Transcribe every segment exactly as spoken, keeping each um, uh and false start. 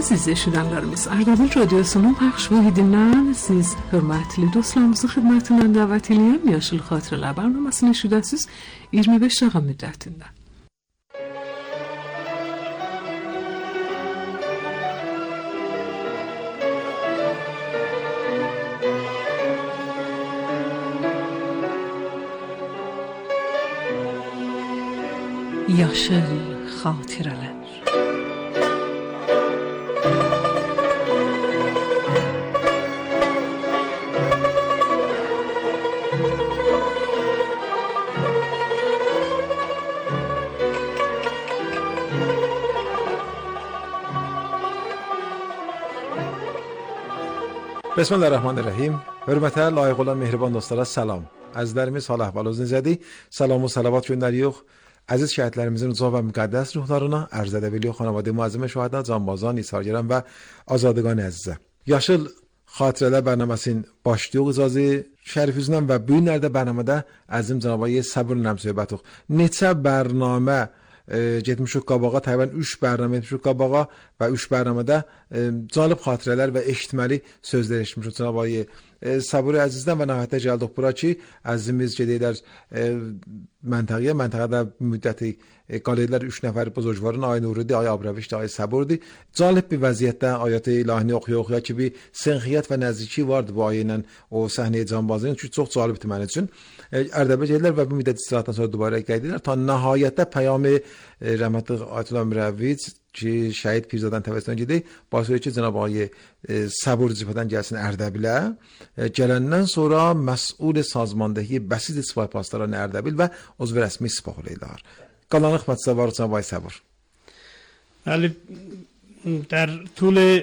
Əziz eşidənlərimiz, Ardabil Radiosunun pəxş vahidindən siz hörmətli dostlarımızın xidmətindən dəvət edirəm. Yaşıl Xatirələr bərnamasını eşidəsiniz iyirmi beş dəqiqə müddətində. Yaşıl Xatirələr. Bismillahirrahmanirrahim. Hörmətə layiq olan mehriban dostlara salam. Əzizlərimiz hal əhval özünüzədir. Salam və salavat göndəririk. Əziz şəhidlərimizin uca və müqəddəs ruhlarına ərz edə biliyor xanavadə muazzəmə şühəda, canbazan, isargərən və azadıqan əzizə. Yaşıl Xatirələr bərnaməsinin başlıq icazı şərif üzündən və bu günlərdə bərnamədə əzim cənabaya səbirlə söhbətuq. Neçə bərnamə getmişik qabağa, təqribən üç bərnamə etmişik qabağa və üç bərnamədə calib xatirələr və eşitməli sözlər eşitmişik cənabaya. Səburi əzizdən və nəhayətdə gəldik bura ki, əzizimiz gedəklər məntəqəyə, məntəqədə müddəti qalədilər üç nəfər buzurgvarın, ay Nuridir, ay Abrəvişdir, ay Səburdir. Calib bir vəziyyətdə ayəti ilahini oxuya-oxuya ki, bir sənxiyyət və nəziki vardı bu ayə ilə o səhnəyə canbazının ki, çox calibdir mənim üçün. Ərdəbilə gedilər və bu müddət istirahatdan sonra dubara qeydilər. Ta nəhayətdə pəyami rəhmətli Ayətullah Mürəvvic ki, şəhid Pirzadan təvəssüdən gedək, basıyor ki, Cənab Ağayı Səbur cibhədən gəlsin Ərdəbilə. Gələndən sonra məsul sazmandəki bəsid sipah paslarını Ərdəbil və uzv rəsmi sipah olaylar. Qalan xidmətçisə var Cənab Ağay Səbur. Bəli, در طول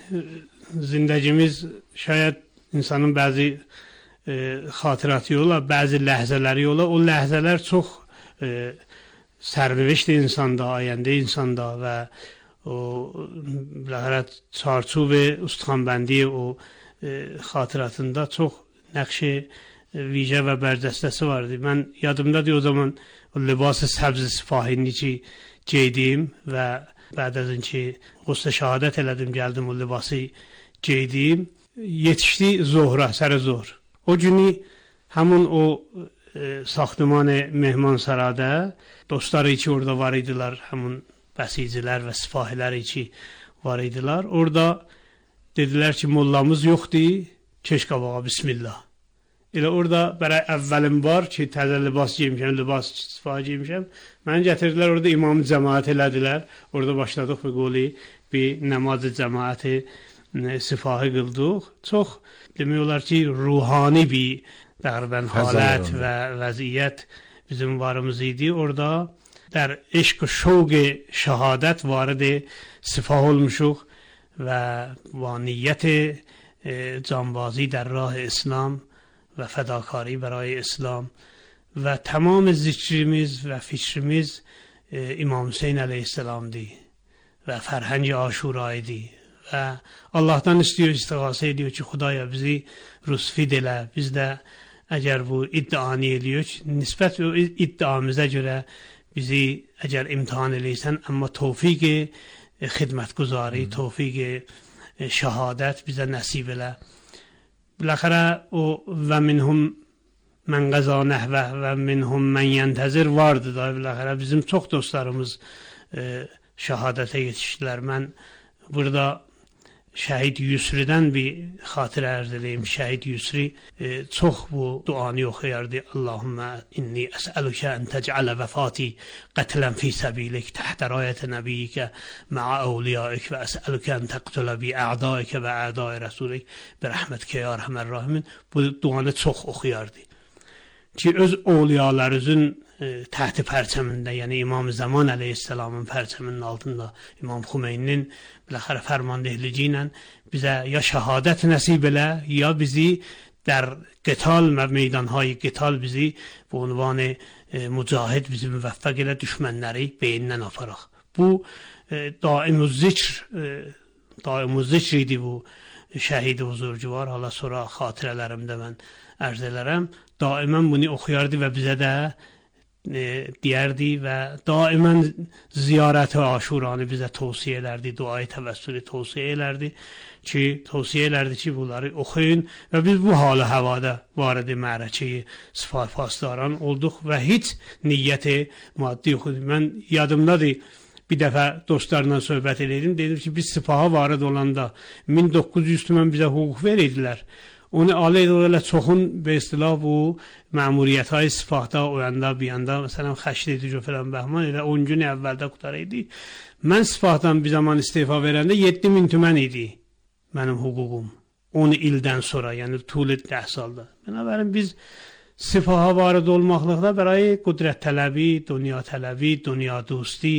زندگیmiz şayad insanın bəzi e, xatirəti ola, bəzi ləhzələri ola, o ləhzələr çox e, sərnişt insanda, ayəndə insanda və o ləhərət çarçub ustaxanbəndi o e, xatirətində çox nəqşi vijə və bərcəstəsi vardı. Mən yadımdadır o zaman o libas-ı səbz sifahini ki geydim və بعد از اینکه غسل شهادت elədim, gəldim o libası geydim, yetişdi zohra, sər zohr. O günü həmin o e, saxtıman-ı mehmansarada dostları ki orada var idilər, həmin bəsicilər və sifahilər ki var idilər. Orada dedilər ki mollamız yoxdur, keş qabağa bismillah. Elə orada bərə əvvəlim var ki, təzə libas giymişəm, libas sifah giymişəm. Məni gətirdilər, orada imamı cəmaət elədilər. Orada başladıq və qoli bir namaz-ı cəmaəti sifahı qıldıq. Çox demək olar ki, ruhani bir təqribən halət və vəziyyət bizim varımız idi. Orada در عشق و شوق شهادت وارد سپاه olmuşuq və با نیت جانبازی در راه اسلام و فداکاری برای اسلام و تمام ذکرimiz و فکرimiz امام حسین علیه السلام دی و فرهنگ عاشورایی دی و Allah'tan istiyor, istigase ediyor ki Xudaya bizi rusfid elə, biz də əgər bu iddianı ediyor ki, nisbət o iddiamıza görə bizi əgər imtihan eləysən, amma tevfiq xidmətguzari, tevfiq şəhadət bizə nəsib elə. Biləxərə o və minhum mən qəza nəhvə və minhum mən yəntəzir vardı da, biləxərə bizim çox dostlarımız e, şəhadətə yetişdilər. Mən burada şəhid Yusridən bir xatirə ərz edeyim. Şəhid Yusri e, çox bu duanı oxuyardı. Allahümmə inni əsəlükə ən təcələ vəfati qətlən fi səbilik təhtə rayət nəbiyyikə mə'a əvliyaik və əsəlükə ən təqtülə bi ə'daikə və ə'dai rəsulik bir rəhmətkə ya rəhmər rahimin. Bu duanı çox oxuyardı. Ki öz ovliyalarımızın e, təhti pərçəmində, yəni İmam-ı Zaman əleyhisselamın pərçəminin altında İmam Xümeyninin biləxərə fərmandehlici ilə bizə ya şəhadət nəsib elə, ya bizi در قتال meydanهای قتال bizi bu unvanı e, mücahid bizi müvəffəq elə düşmənləri beyindən aparaq. Bu e, daim-u zikr e, daim-u zikr idi bu şəhid huzurcu var. Hala sonra xatirələrimdə mən ərz elərəm. Daimən bunu oxuyardı və bizə də deyərdi və daimən ziyarət aşuranı bizə tövsiyə edərdi, duayı təvəssülü tövsiyə edərdi ki, tövsiyə edərdi ki, bunları oxuyun və biz bu halı havada varidi mərəkəyi sifat pasdaran olduq və heç niyyəti maddi yoxdur. Mən yadımdadır, bir dəfə dostlarla söhbət edirdim, dedim ki, biz sifaha varid olanda min doqquz yüz tümən bizə hüquq verirdilər. Onu alaydı elə çoxun be istilah bu məmuriyyətay sifahda oyanda bir yanda məsələn xəşd edici falan bəhman elə on gün əvvəldə qutar idi. Mən sifahdan bir zaman istifa verəndə yeddi min tümən idi mənim hüququm. on ildən sonra, yəni tuli dəh salda. Binabərin biz sifaha varid olmaqlıqda bəray qudrət tələbi, dünya tələbi, dünya dosti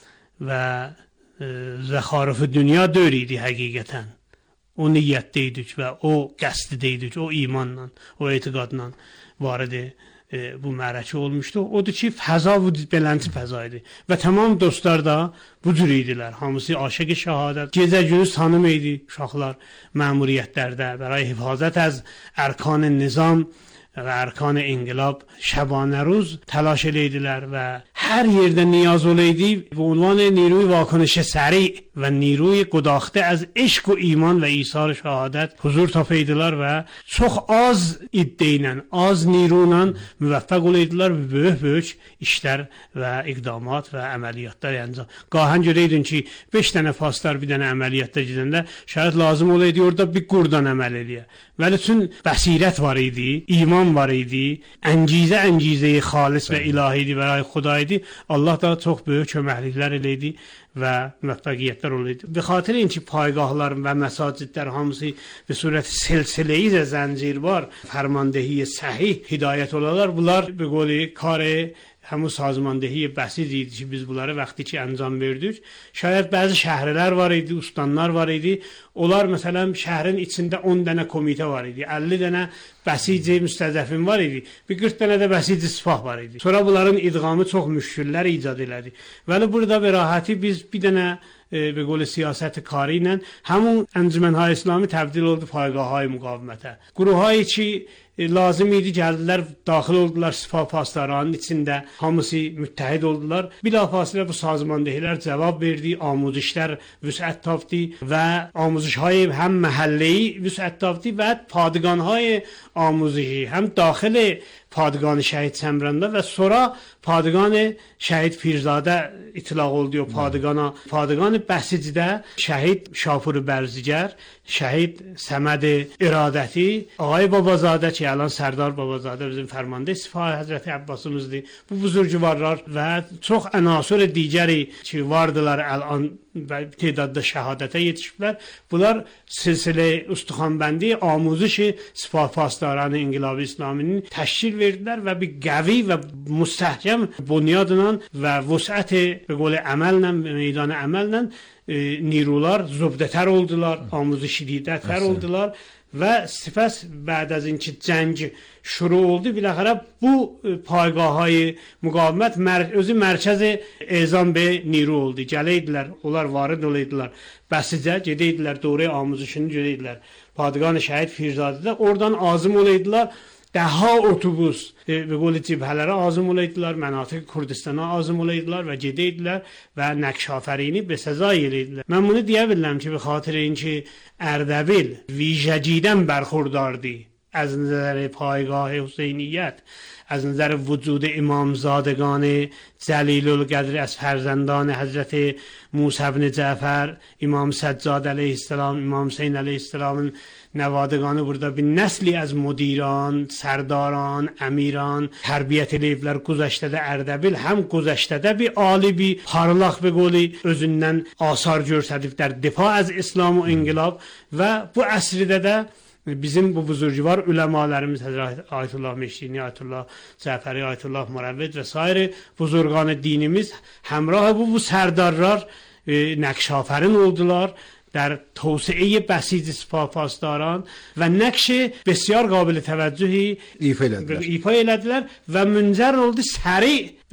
və e, zəxarıfı dünya dör idi həqiqətən. O niyyətdəydik və o qəsdidəydik, o imanla, o etiqadla varidi e, bu mərəkə olmuşdu. Odur ki, fəza bu belənti fəza idi və tamam dostlar da bu cür idilər. Hamısı aşıqı şəhadət, gecə gündüz tanım idi uşaqlar məmuriyyətlərdə, bəray hifazət az ərkan nizam və ərkan inqilab şəbanə ruz təlaş edirdilər və hər yerdə niyaz olaydı və ünvan نیروی واکنش سریع və نیروی قداخته از عشق و ایمان və isar şəhadət huzur tapaydılar və çox az iddia ilə, az نیروyla müvəffəq olaydılar və böyük-böyük işlər və iqdamat və əməliyyatlar yəni. Qahən görəydin ki, beş dənə paslar bir dənə əməliyyatda gedəndə şayad lazım olaydı orada bir qurdan əməl eləyə. Vəli üçün bəsirət var idi, iman var idi, əncizə əncizəyi xalis və ilahi idi və xuda idi. Allah da çox böyük köməkliklər eləydi və müvəffəqiyyətlər olaydı. Be xatir in ki, paygahlar və məsacidlər hamısı be surət silsilə-i zəncir var, fərmandehi səhih hidayət olalar. Bunlar be qoli kare همون سازماندهی بسیطی که biz bunları vaxtı ki انجام verdik. Şayad bəzi şəhərlər var idi, ustanlar var idi. Onlar məsələn şəhərin içində on dənə komitə var idi. əlli dənə bəsici müstəzəfin var idi. Bir qırx dənə də bəsici sifah var idi. Sonra bunların idğamı çox müşküllər icad elədi. Vəli burada bir rahati biz bir dənə به قول سیاست کاری ilə همون انجمنهای اسلامی تبدیل oldu paygahهای müqavimətə. Quruhayı ki lazım idi gəldilər, daxil oldular sifah paslarının içində, hamısı müttəhid oldular. Bilafasilə bu sazmandehilər cavab verdi, amuzişlər vüsət tapdı və amuzişهای həm məhəlləyi vüsət tapdı və padganهای amuzişi həm daxili padgan şəhid Səmranda və sonra padgan şəhid Firzadə itlaq oldu o padgana. Padgan Bəsicidə şəhid Şafur Bərzigər, şəhid Səməd İradəti, Ağay Babazadə ki, الان سردار بابازاده bizim فرمانده سپاه حضرت عباسımızdır. Bu buzurcuvarlar və çox ənasır digəri ki vardılar الان تعداد şəhadətə yetişiblər. Bunlar silsilə ustuxanbəndi amuzişi sipah pasdaranı İnqilab-ı İslaminin təşkil verdilər və bir qəvi və müstəhkəm bunyadla və vüsət-i به قول əməllə, meydan əməllə e, nirular zubdətər oldular, amuzişi didətər oldular. Və sifəs bəd az inki cəng şuru oldu. Biləxərə bu paygahayı müqavimət mər özü mərkəzi ezam be niru oldu. Gələydilər, onlar varid olaydılar. Bəsicə gedəydilər, doğru amuzuşunu görəydilər. Padgan şəhid Firzadədə oradan azım olaydılar. Daha otobüs به قول cibhələrə azım olaydılar, mənatiq Kurdistana azım olaydılar və gedəydilər və nəqşafərini به سزای eləydilər. Mən bunu deyə bilirəm ki, به خاطر اینکه اردبیل ویژگیدن برخورداردی از نظر پایگاه حسینیت، از نظر وجود امامزادگان جلیل القدر از فرزندان حضرت موسی بن جعفر، امام سجاد علیه السلام، امام حسین علیه السلام نوادگان burada bir nesli az müdiran, sərdaran, əmiran tərbiyət eləyiblər Quzəştədə Ərdəbil, həm Quzəştədə bir ali bir parlaq bir qoli özündən asar göstəriblər, difa az İslam və inqilab və bu əsrdə də bizim bu buzurcuvar uləmalarımız Həzrət Ayətullah Meşdini, Ayətullah Cəfəri, Ayətullah Murəvved və sair buzurgan dinimiz həmrah bu bu sərdarlar e, nəqşafərin oldular در توسعه بسیج سپاه پاسداران و نقش بسیار قابل توجهی ایفا elədilər və müncər oldu səri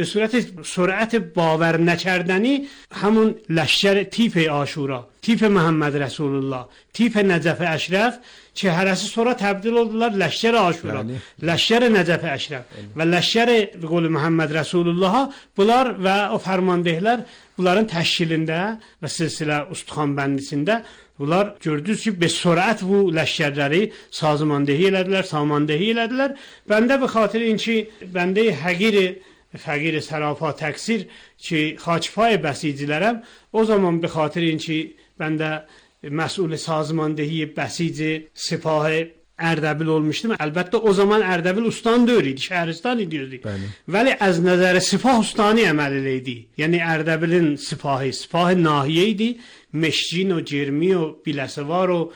به صورت سرعت باور نکردنی همون لشکر تیپ عاشورا، تیپ محمد رسول الله، تیپ نجف اشرف چه هرسی sonra تبدیل oldular لشکر عاشورا، لشکر نجف اشرف və لشکر به قول محمد رسول الله. Bunlar və o fərmandehlər bunların təşkilində və silsilə Ustixan bəndisində bunlar gördünüz ki, be sürət bu ləşkərləri sazmandehi elədilər, samandehi elədilər. Bəndə به خاطر اینکه بنده حقیر فقیر سراپا تکثیر که خاچپای بسیجیلرم، o zaman به خاطر اینکه بنده مسئول سازماندهی بسیج سپاه اردبیل olmuştum. Elbette o zaman Erdebil ustan değildi, şehristan ediyordu. Veli az nazar sepah ustani emeliydi. Yani Erdebil'in sepahı, sepah nahiyeydi. Meşcin و جرمی و بیلسوار و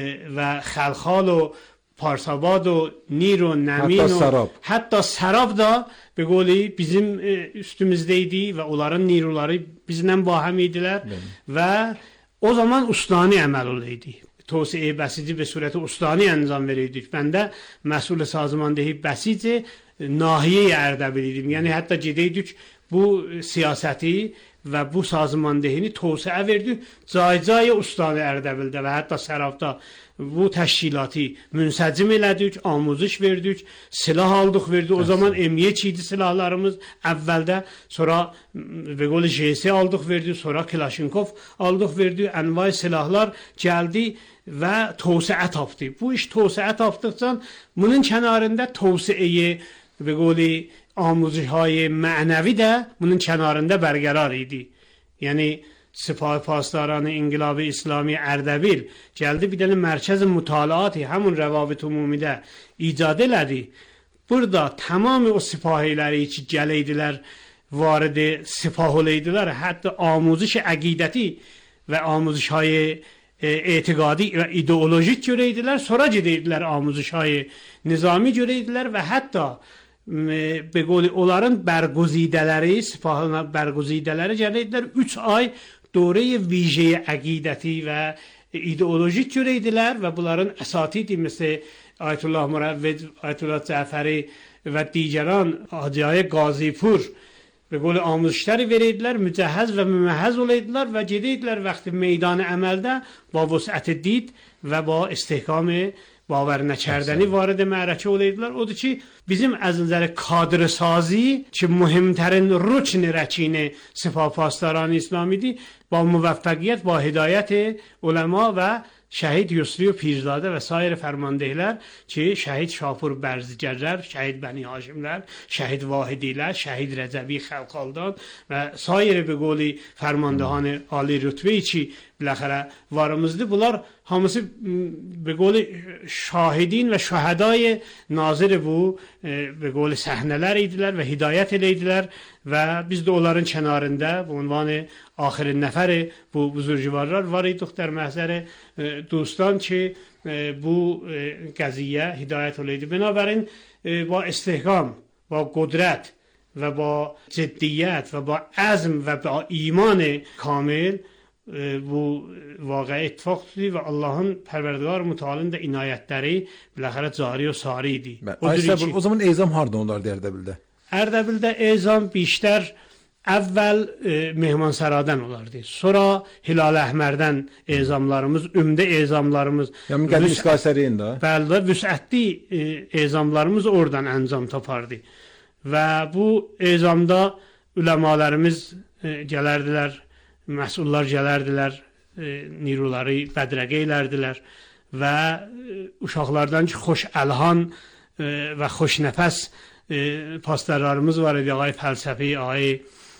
و خلخال و پارساباد و نیر و نمین حتی و سراب. hatta sarab da به قولی bizim üstümüzdeydi ve onların niruları bizimle bahemiydiler ve o zaman ustani əməl olaydı. توسعه بسیجی به صورت استانی انجام verirdik. Ben de مسئول سازماندهی بسیج ناحیه اردبیل idim. Yani hatta gedeydik bu siyaseti ve bu sazmandehini توسعه verdik. Cay cay ustani Erdebil'de ve hatta Serab'da bu teşkilatı münsəcim elədik, amuzış verdik, silah aldıq verdik. O zaman emniyet idi silahlarımız əvvəldə, sonra ve qol J S aldıq verdik, sonra Klashinkov aldıq verdik. Envai silahlar gəldi və توسعه tapdı. Bu iş توسعه tapdıqca bunun kənarında توسعه ve qol amuziş‌های معنوی də bunun kənarında bərqərar idi. Yəni سپاه پاسداران انقلاب اسلامی اردبیل gəldi bir dənə mərkəz mütalaatı همون روابط عمومی də icad elədi. Burada tamam o sipahiləri ki gələydilər, varid sipah olaydılar, hətta amuzиш əqidəti və amuziş‌های etiqadi və ideolojik görəydilər, sonra gedəydilər amuziş‌های nizami görəydilər və hətta به قول onların bərguzidələri, sipahın bərguzidələri gələdilər üç ay دوره ویژه عقیدتی و ایدئولوژیک görəydilər və bunların əsatidi مثل آیت الله مروج، آیت الله جعفری و دیگران Hacı Qazipur به قول آموزشləri verirdilər, mücəhəz və müməhəz olaydılar və gedəydilər vaxtı meydan əməldə با وسعت did və با استحکام باور نکردنی وارد معرکه olaydılar. Odur ki bizim از نظر کادر سازی که مهمترین رکن رچین سپاه پاسداران اسلامی با موفقیت با هدایت علما و شهید یسری و پیرزاده و سایر فرماندهیler که شهید شاپور برزگرler, شهید بنی هاشمler, شهید واحدیler, شهید رجبی خلقالدان و سایر به قولی فرماندهان عالی رتبه‌ای که بالاخره varımızdı. Bunlar hamısı به قول şahidin ve şuhadای nazır bu به قول səhnələr idilər və hidayət eləyidilər və biz də onların kənarında bu ünvanı axirin nəfəri bu buzurcuvarlar var idik در محضر دوستان که bu قضیه hidayət eləydi. بنابراین با استحکام، با قدرت و با جدیت و با عزم و با ایمان کامل bu واقع اتفاق شدی و Allah'ın Perverdigar Müteala'nın da inayetleri bilahare cari ve sari idi. O zaman ezam harda onlardı Erdebil'de? Erdebil'de ezam بیشتر اول mehmansaradan olardı. Sonra Hilal Əhmərdən ezamlarımız, ümdə ezamlarımız. Yəni gəldi İsqasəriyin də. Bəli, vüsətli ezamlarımız oradan əncam tapardı. Və bu ezamda üləmalarımız gələrdilər, məsullar gələrdilər, niruları bədrəqə elərdilər və uşaqlardan ki, xoş əlhan və xoş nəfəs pastorlarımız var idi. Ağay Fəlsəfi, ağay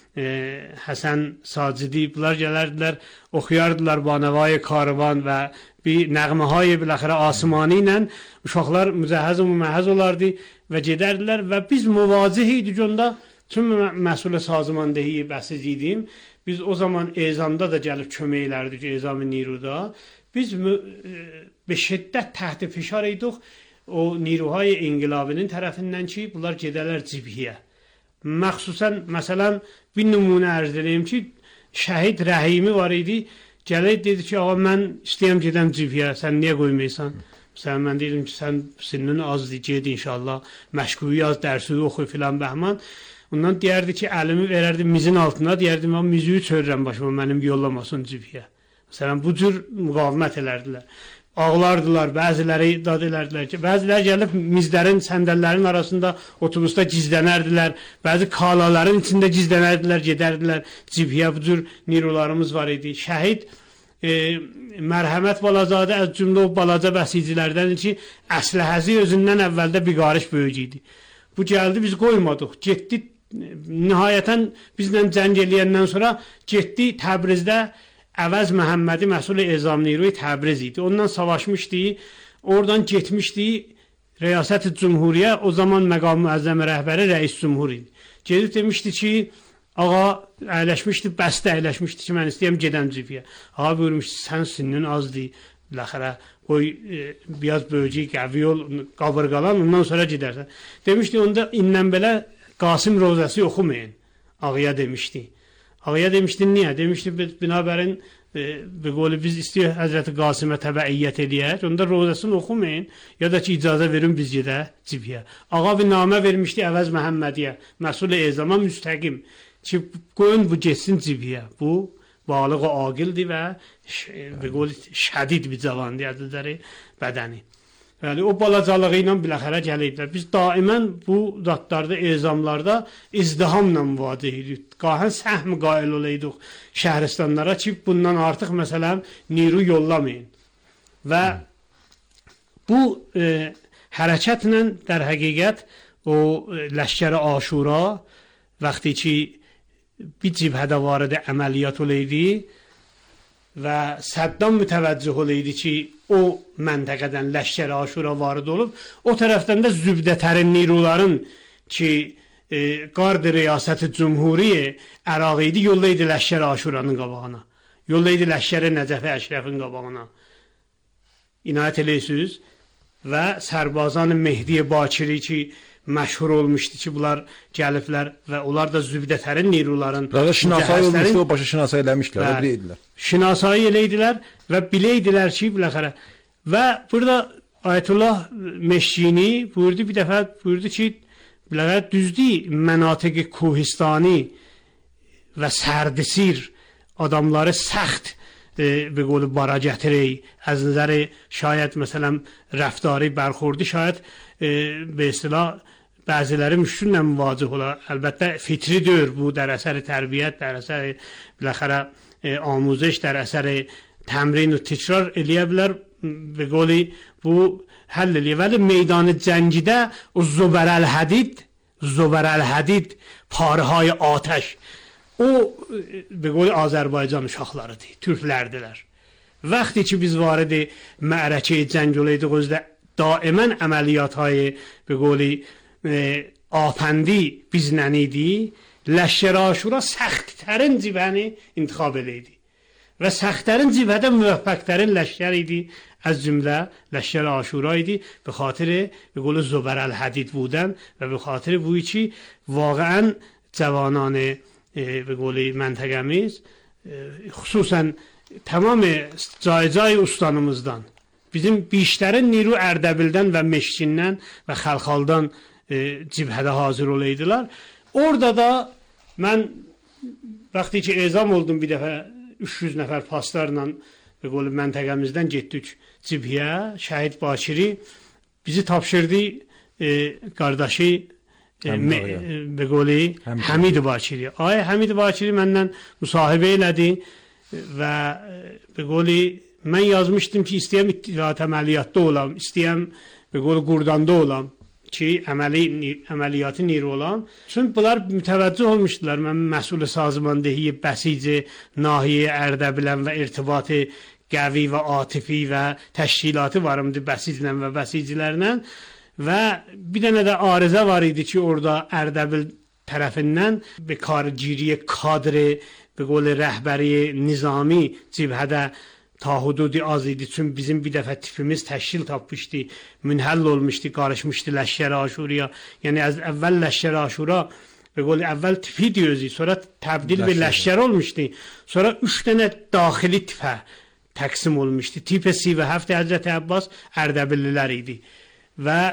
Həsən Sacidi, bunlar gələrdilər, oxuyardılar Banavay Karvan və bir nəğməhay biləxirə asmani ilə uşaqlar mücəhəz və müməhəz olardı və gedərdilər və biz müvazih idik onda, tüm məsul sazmandehi bəsiz idim. Biz o zaman ezamda da gəlib kömək elərdik, ezam-ı niruda. Biz به şiddət təhti fişar idik o niruhay inqilabının tərəfindən ki, bunlar gedələr cibhiyə. Məxsusən, məsələn, bir nümunə ərz edeyim ki, şəhid Rəhimi var idi, gələk dedi ki, ağa, mən istəyəm gedəm cibhiyə, sən niyə qoymaysan? Məsələn, mən dedim ki, sən sinnin azdır, ged inşallah, məşquyu yaz, dərsuyu oxuy filan bəhman. Ondan deyərdi ki, əlimi verərdi mizin altına, deyərdi, mən miziyi çörürəm başıma, mənim yollamasın cibhiyə. Məsələn, bu cür müqavimət elərdilər. Ağlardılar, bəziləri dad elərdilər ki, bəziləri gəlib mizlərin, səndəllərin arasında otobusda gizlənərdilər, bəzi kalaların içində gizlənərdilər, gedərdilər, cibhiyə bu cür nirolarımız var idi. Şəhid e, Mərhəmət Balazadə az cümlə o balaca bəsicilərdən ki, əsləhəzi özündən əvvəldə bir qarış böyük idi. Bu gəldi, biz qoymadıq, getdi, nihayətən bizlə cəng eləyəndən sonra getdi Təbrizdə Əvəz Məhəmmədi Məsul Ezam Niruy Təbriz idi. Ondan savaşmışdı, oradan getmişdi Riyasət-i Cumhuriyə, o zaman məqam müəzzəm rəhbəri rəis cumhur idi. Gedib demişdi ki, ağa əyləşmişdi, bəstə əyləşmişdi ki, mən istəyəm gedəm cibhiyə. Ağa buyurmuşdu, sən sinnin azdır, biləxərə, qoy e, biraz böyücük, qəvi ol, qabırqalan, ondan sonra gedərsən. Demişdi, onda indən belə Qasım Rozəsi oxumayın, ağaya demişdi. Ağaya demişdi, niyə? Demişdi, binabərin e, qolu biz istəyir Həzrəti Qasımə təbəiyyət eləyək, onda rozasını oxumayın, ya da ki, icazə verin biz gedək cibhiyə. Ağa bir namə vermişdi Əvəz Məhəmmədiyə, Məsul Ezama müstəqim ki, qoyun bu getsin cibhiyə. Bu, balıq o aqildir və qolu şədid bir cavandır, əzizləri bədəni. Yəni, o balacalığı ilə biləxərə gələyidilər. Biz daimən bu zatlarda, ezamlarda izdihamla müvaciə edirik. Qahən səhm qail olaydıq şəhristanlara ki, bundan artıq məsələn niru yollamayın. Və bu e, hərəkətlə در həqiqət o e, ləşkər-i Aşura vaxtı ki bir cibhədə varıdı əməliyyat olaydı və Səddam mütəvəccüh olaydı ki, o məntəqədən ləşkər-i Aşura varid olub, o tərəfdən də zübdətərin niruların ki, e, Qard-ı Riyasət-i Cumhuriyə Əraq idi, yollaydı ləşkər-i Aşuranın qabağına. Yollaydı ləşkər-i Nəcəf-i Əşrəfin qabağına. İnayət eləyirsiniz və Sərbazan-ı Mehdi Bakiri ki, məşhur olmuşdu ki, bunlar gəliblər və onlar da zübdətərin niruların Burada şinasayı olmuşdu, o başa şinasayı eləmişdilər, o biləydilər. Şinasayı eləydilər və biləydilər ki, biləxərə. Və burada Ayətullah Meşkini buyurdu, bir dəfə buyurdu ki, biləxərə düzdür, mənatiq-i Kohistani və sərdisir adamları səxt e, به قول براجتری از نظر شاید مثلا رفتاری برخوردی شاید به اصطلاح بعضیləri müşküllə müvaciə olar. Əlbəttə fitridir bu, در اثر tərbiyət, در اثر بالاخره آموزش، در اثر تمرین و تکرار eləyə bilər. به قولی bu həll eləyir. Vəli meydanı cəngidə o zubərəl hədid, zubərəl hədid, parهای آتش o به قول Azərbaycan uşaqlarıdır, Türklərdilər. Vaxtı ki biz varidi məərəkəyə cəng olaydıq, özdə daimən əməliyyatهای به قولی آپندی bizlə idi. Ləşkər Aşura səxtlərin cibhəni intiqab eləydi. Və səxtlərin cibhədə müvəffəqlərin ləşkər idi. از جمله لشکر عاشورایدی به خاطر به قول زبر الحدید بودن و به خاطر بوی چی واقعا جوانان به قول منطقemiz خصوصا تمام جای جای استانımızdan bizim بیشترین نیرو Ərdəbildən və Meşkindən və Xəlxaldan cibhədə hazır olaydılar. Orada da mən vaxtı ki ezam oldum bir dəfə üç yüz nəfər paslarla به قول منطقemizdən getdik cibhiyə. Şəhid Bakiri bizi tapşırdı e, qardaşı e, به قولی Həmid Bakiri. Ay Həmid Bakiri məndən müsahibə elədi və به قولی mən yazmışdım ki istəyəm ittilat əməliyyatda olam, istəyəm به قول Qurdanda olam ki əməli əməliyyatı nir olam. Çünki bunlar mütəvəccüh olmuşdular. Mən məsul sazmandehi bəsici nahiyə Ərdəbilən və irtibatı qəvi və atifi və təşkilatı varımdı bəsiclə və bəsicilərlə və bir dənə də arıza var idi ki orada Ərdəbil tərəfindən bir kargiriyə kadri به قول rəhbəri nizami cibhədə ta hududi az idi. Çünki bizim bir dəfə tipimiz təşkil tapmışdı, münhəll olmuşdu, qarışmışdı Ləşkər Aşuraya. Yəni az əvvəl Ləşkər Aşura به قول اول tipidi özü, sonra təbdil bir Ləşkər olmuşdu. Sonra üç dənə daxili tipə təqsim olmuşdu. Tip سی و هفت Həzrəti Abbas Ərdəbillilər idi və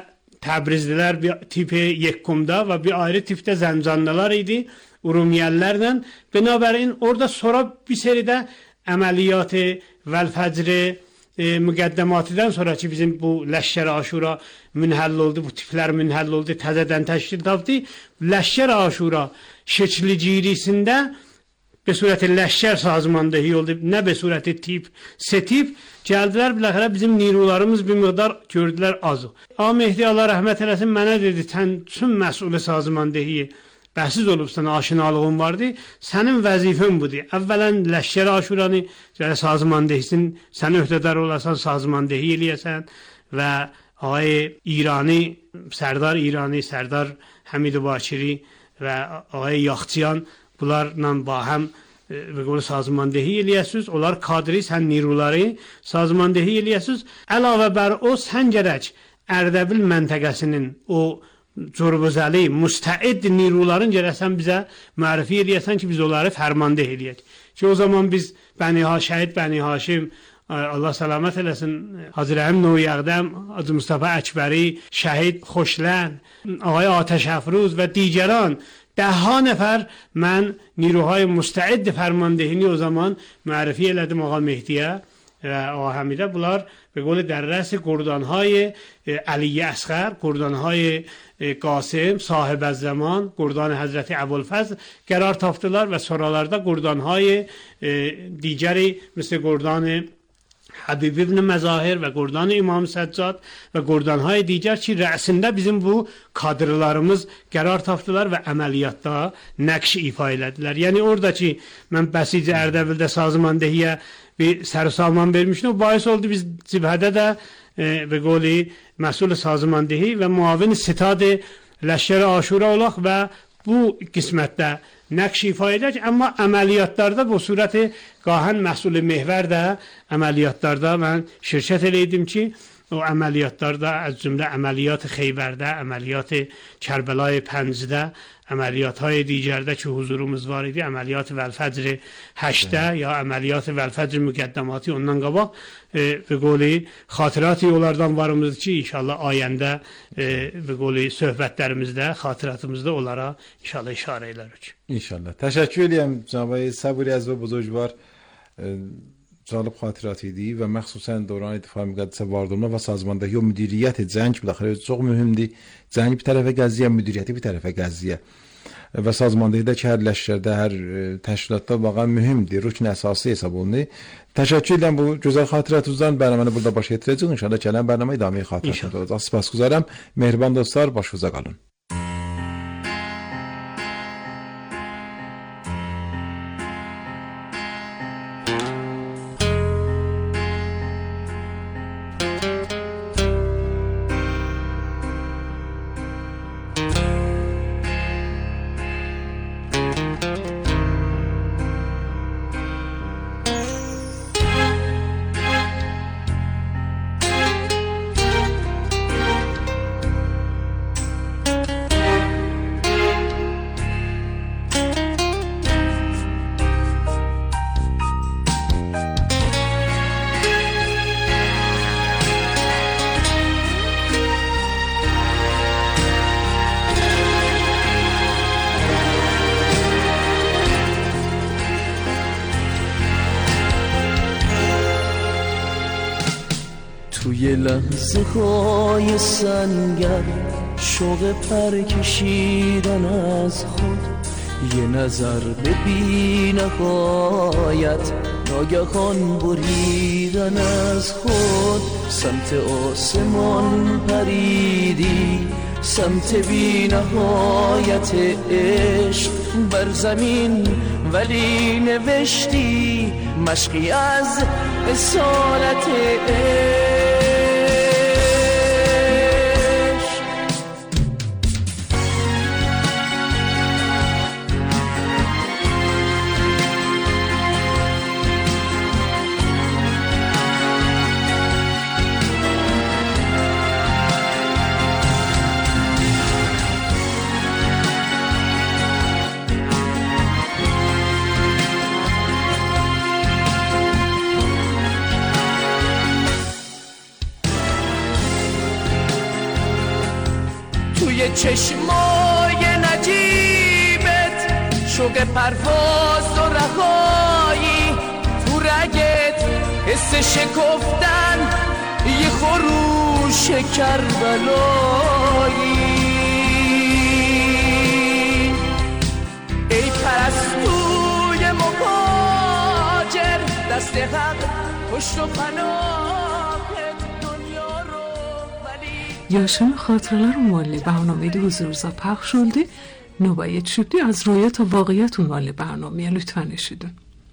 Təbrizdilər bir tipi Yekkumda və bir ayrı tipdə Zəncanlılar idi, Urumiyəlilərlə. Binabərin orada sonra bir seridə əməliyyatı, Vəlfəcri, e, müqəddəmatıdan sonra ki bizim bu Ləşkər Aşura münhəll oldu, bu tiplər münhəll oldu, təzədən təşkil tapdı. Ləşkər Aşura şəkli-cirisində به صورت لشکر سازماندهی oldu, nə به صورت tip, setip gəldilər, biləxərə bizim nirularımız bir miqdar gördülər az. Ağa Mehdi Allah rəhmət eləsin mənə dedi, sən tüm məsulü sazmandehi bəhsiz olubsan, aşinalığın vardı, sənin vəzifən budur. Əvvələn Ləşkər Aşuranı sazmandehisin, sən öhdədar olasan, sazmandehi eləyəsən və ağay İrani, Sərdar İrani, Sərdar Həmid Bakiri və ağay Yaxçıyan bunlarla bahəm və qolu sazmandehi eləyəsiniz. Onlar kadri, sən niruları sazmandehi eləyəsiniz. Əlavə bər o, sən gərək Ərdəbil məntəqəsinin o Corbuzəli, müstəid niruların gərək sən bizə mərifi eləyəsən ki, biz onları fərmandeh eləyək. Ki o zaman biz Bəni Şəhid, Bəni Haşim, Allah səlamət eləsin, Hacı Rəhim Nöyəqdəm, Hacı Mustafa Əkbəri, Şəhid Xoşlən, Ağay Atəş Əfruz və digəran ده ها نفر من نیروهای مستعد فرماندهی o zaman معرفی elədim آقا مهدیه و آقا حمیده. bunlar به قول در رأس گردانهای علی اصغر، گردانهای قاسم صاحب الزمان، گردان حضرت ابوالفضل قرار تافتlar ve sonralarda گردانهای دیگری مثل گردان Habib ibn Məzahir və Qurdan İmam Səccad və Qurdanhay digər ki, rəsində bizim bu kadrlarımız qərar tapdılar və əməliyyatda nəqş ifa elədilər. Yəni oradakı mən Bəsici Ərdəbildə sazmandehiyə bir sərsalman vermişdim. O bahis oldu biz cibhədə də e, və qoli məsul sazmandehi və muavin sitad-ı Ləşkər Aşura olaq və bu qismətdə nəqş ifa edək. Amma əməliyyatlarda bu surəti qahən məsul mehvər də əməliyyatlarda mən şirkət eləydim ki, o əməliyyatlarda az cümlə əməliyyat Xeybərdə, əməliyyat Kərbəlayı Pəncdə, əməliyyatهای digərdə ki huzurumuz var idi, əməliyyat Vəlfəcr həşdə ya əməliyyat Vəlfəcr müqəddəmatı ondan qabaq e, və qoli xatirati onlardan varımızdır ki, inşallah ayəndə e, və qoli söhbətlərimizdə, xatiratımızda onlara inşallah işarə edərik. İnşallah. Təşəkkür edirəm Cənab Səburi Əzvə Buzurgvar. Cəlib xatirat idi və məxsusən dövran Difai Müqəddəsə vardırma və sazmandakı o müdiriyyət cəng biləxərə çox mühümdir. Cəng bir tərəfə gəziyə, müdiriyyəti bir tərəfə gəziyə və sazmandakı ki, hər ləşkərdə, hər təşkilatda bağa mühümdir, rükn əsası hesab olunur. Təşəkkür edirəm bu gözəl xatiratınızdan. Bərnaməni burada baş yetirəcək. İnşallah gələn bərnamə idaməyə xatiratında olacaq. Səpasgüzarəm. Mehriban dostlar, başınıza qalın. توی لحظه های سنگر شوق پر کشیدن از خود، یه نظر به بی نهایت ناگهان بریدن از خود، سمت آسمان پریدی، سمت بی نهایت عشق بر زمین، ولی نوشتی مشقی از اسارت عشق. توی چشمای نجیبت شوق پرواز و رهایی، تو رگت حس شکفتن یه خروش کربلایی. ای پرستوی مهاجر دست حق پشت و پناهت دنیا رو ولی Yaşam Hatıralar ünvanlı برنامه huzurunuza paylaş oldu. نوبایت شدی از رویات و واقعیت عنوان برنامه لطفاً نشیدن.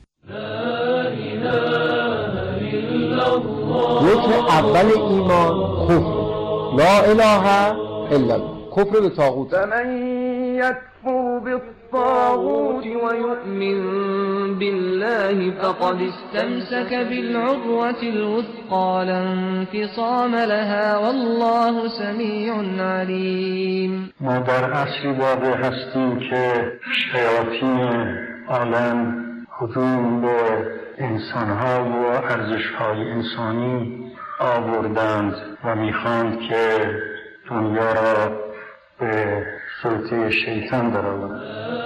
رکن اول ایمان کفر، لا اله الا الله، کفر به طاغوت. من یکفر بالطاغوت و یؤمن بالله فقد استمسك بالعروة الوثقى لا انفصام لها والله سمیع علیم. ما در عصری واقع هستیم که شیاطین عالم هجوم به انسان‌ها و ارزش‌های انسانی آوردند و می‌خواند که دنیا را به سلطه شیطان درآورند.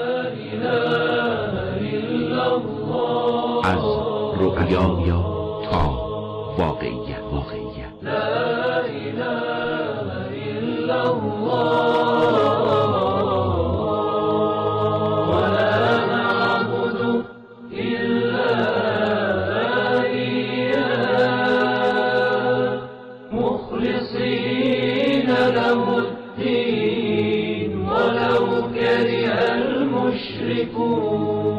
از رؤیا تا واقعیت واقعیت لا اله الا الله ولا نعبد الا اياه مخلصين له الدين ولو كره المشركون.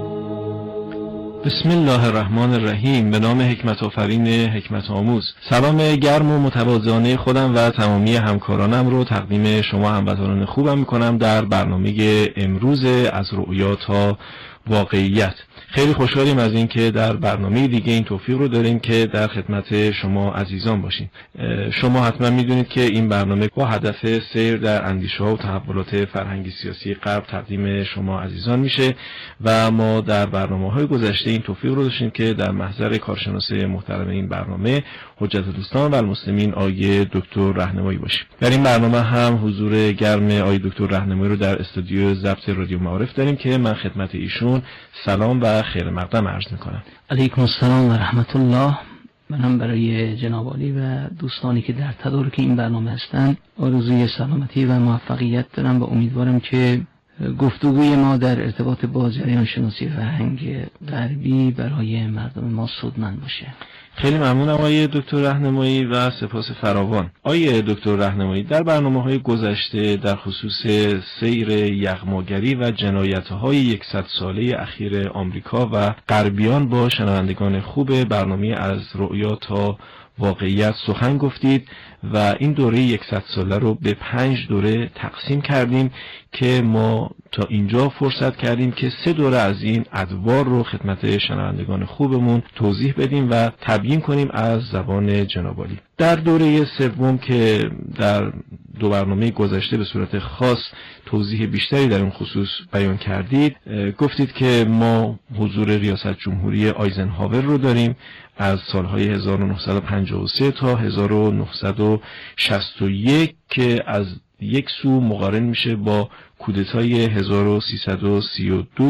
بسم الله الرحمن الرحیم. به نام حکمت آفرین حکمت آموز. سلام گرم و متواضعانه خودم و تمامی همکارانم رو تقدیم شما هموطنان خوبم میکنم در برنامه امروز از رؤیا تا واقعیت. خیلی خوشحالیم از این که در برنامه دیگه این توفیق رو داریم که در خدمت شما عزیزان باشیم. شما حتما میدونید که این برنامه با هدف سیر در اندیشه ها و تحولات فرهنگی سیاسی غرب تقدیم شما عزیزان میشه و ما در برنامه های گذشته این توفیق رو داشتیم که در محضر کارشناس محترم این برنامه حجت دوستان و المسلمین آقای دکتر رهنمایی باشیم. در این برنامه هم حضور گرم آقای دکتر رهنمایی رو در استودیو ضبط رادیو معارف داریم که من خدمت ایشون سلام و خیر مقدم عرض میکنم. علیکم السلام و رحمت الله. منم برای جناب عالی و دوستانی که در تدارک این برنامه هستند آرزوی سلامتی و موفقیت دارم و امیدوارم که گفتگوی ما در ارتباط با جریان شناسی فرهنگ غربی برای مردم ما سودمند باشه. خیلی ممنونم آقای دکتر رهنمایی و سپاس فراوان. آقای دکتر رهنمایی، در برنامه‌های گذشته در خصوص سیر یغماگری و جنایت‌های یکصد ساله اخیر آمریکا و غربیان با شنوندگان خوب برنامه از رؤیا تا واقعیت سخن گفتید و این دوره یکصد ساله رو به پنج دوره تقسیم کردیم که ما تا اینجا فرصت کردیم که سه دوره از این ادوار رو خدمت شنوندگان خوبمون توضیح بدیم و تبیین کنیم از زبان جناب عالی. در دوره سوم که در دو برنامه گذشته به صورت خاص توضیح بیشتری در اون خصوص بیان کردید، گفتید که ما حضور ریاست جمهوری آیزنهاور رو داریم از سالهای هزار و نهصد و پنجاه و سه تا هزار و نهصد و شصت و یک که از یک سو مقارن میشه با کودتای هزار و سیصد و سی و دو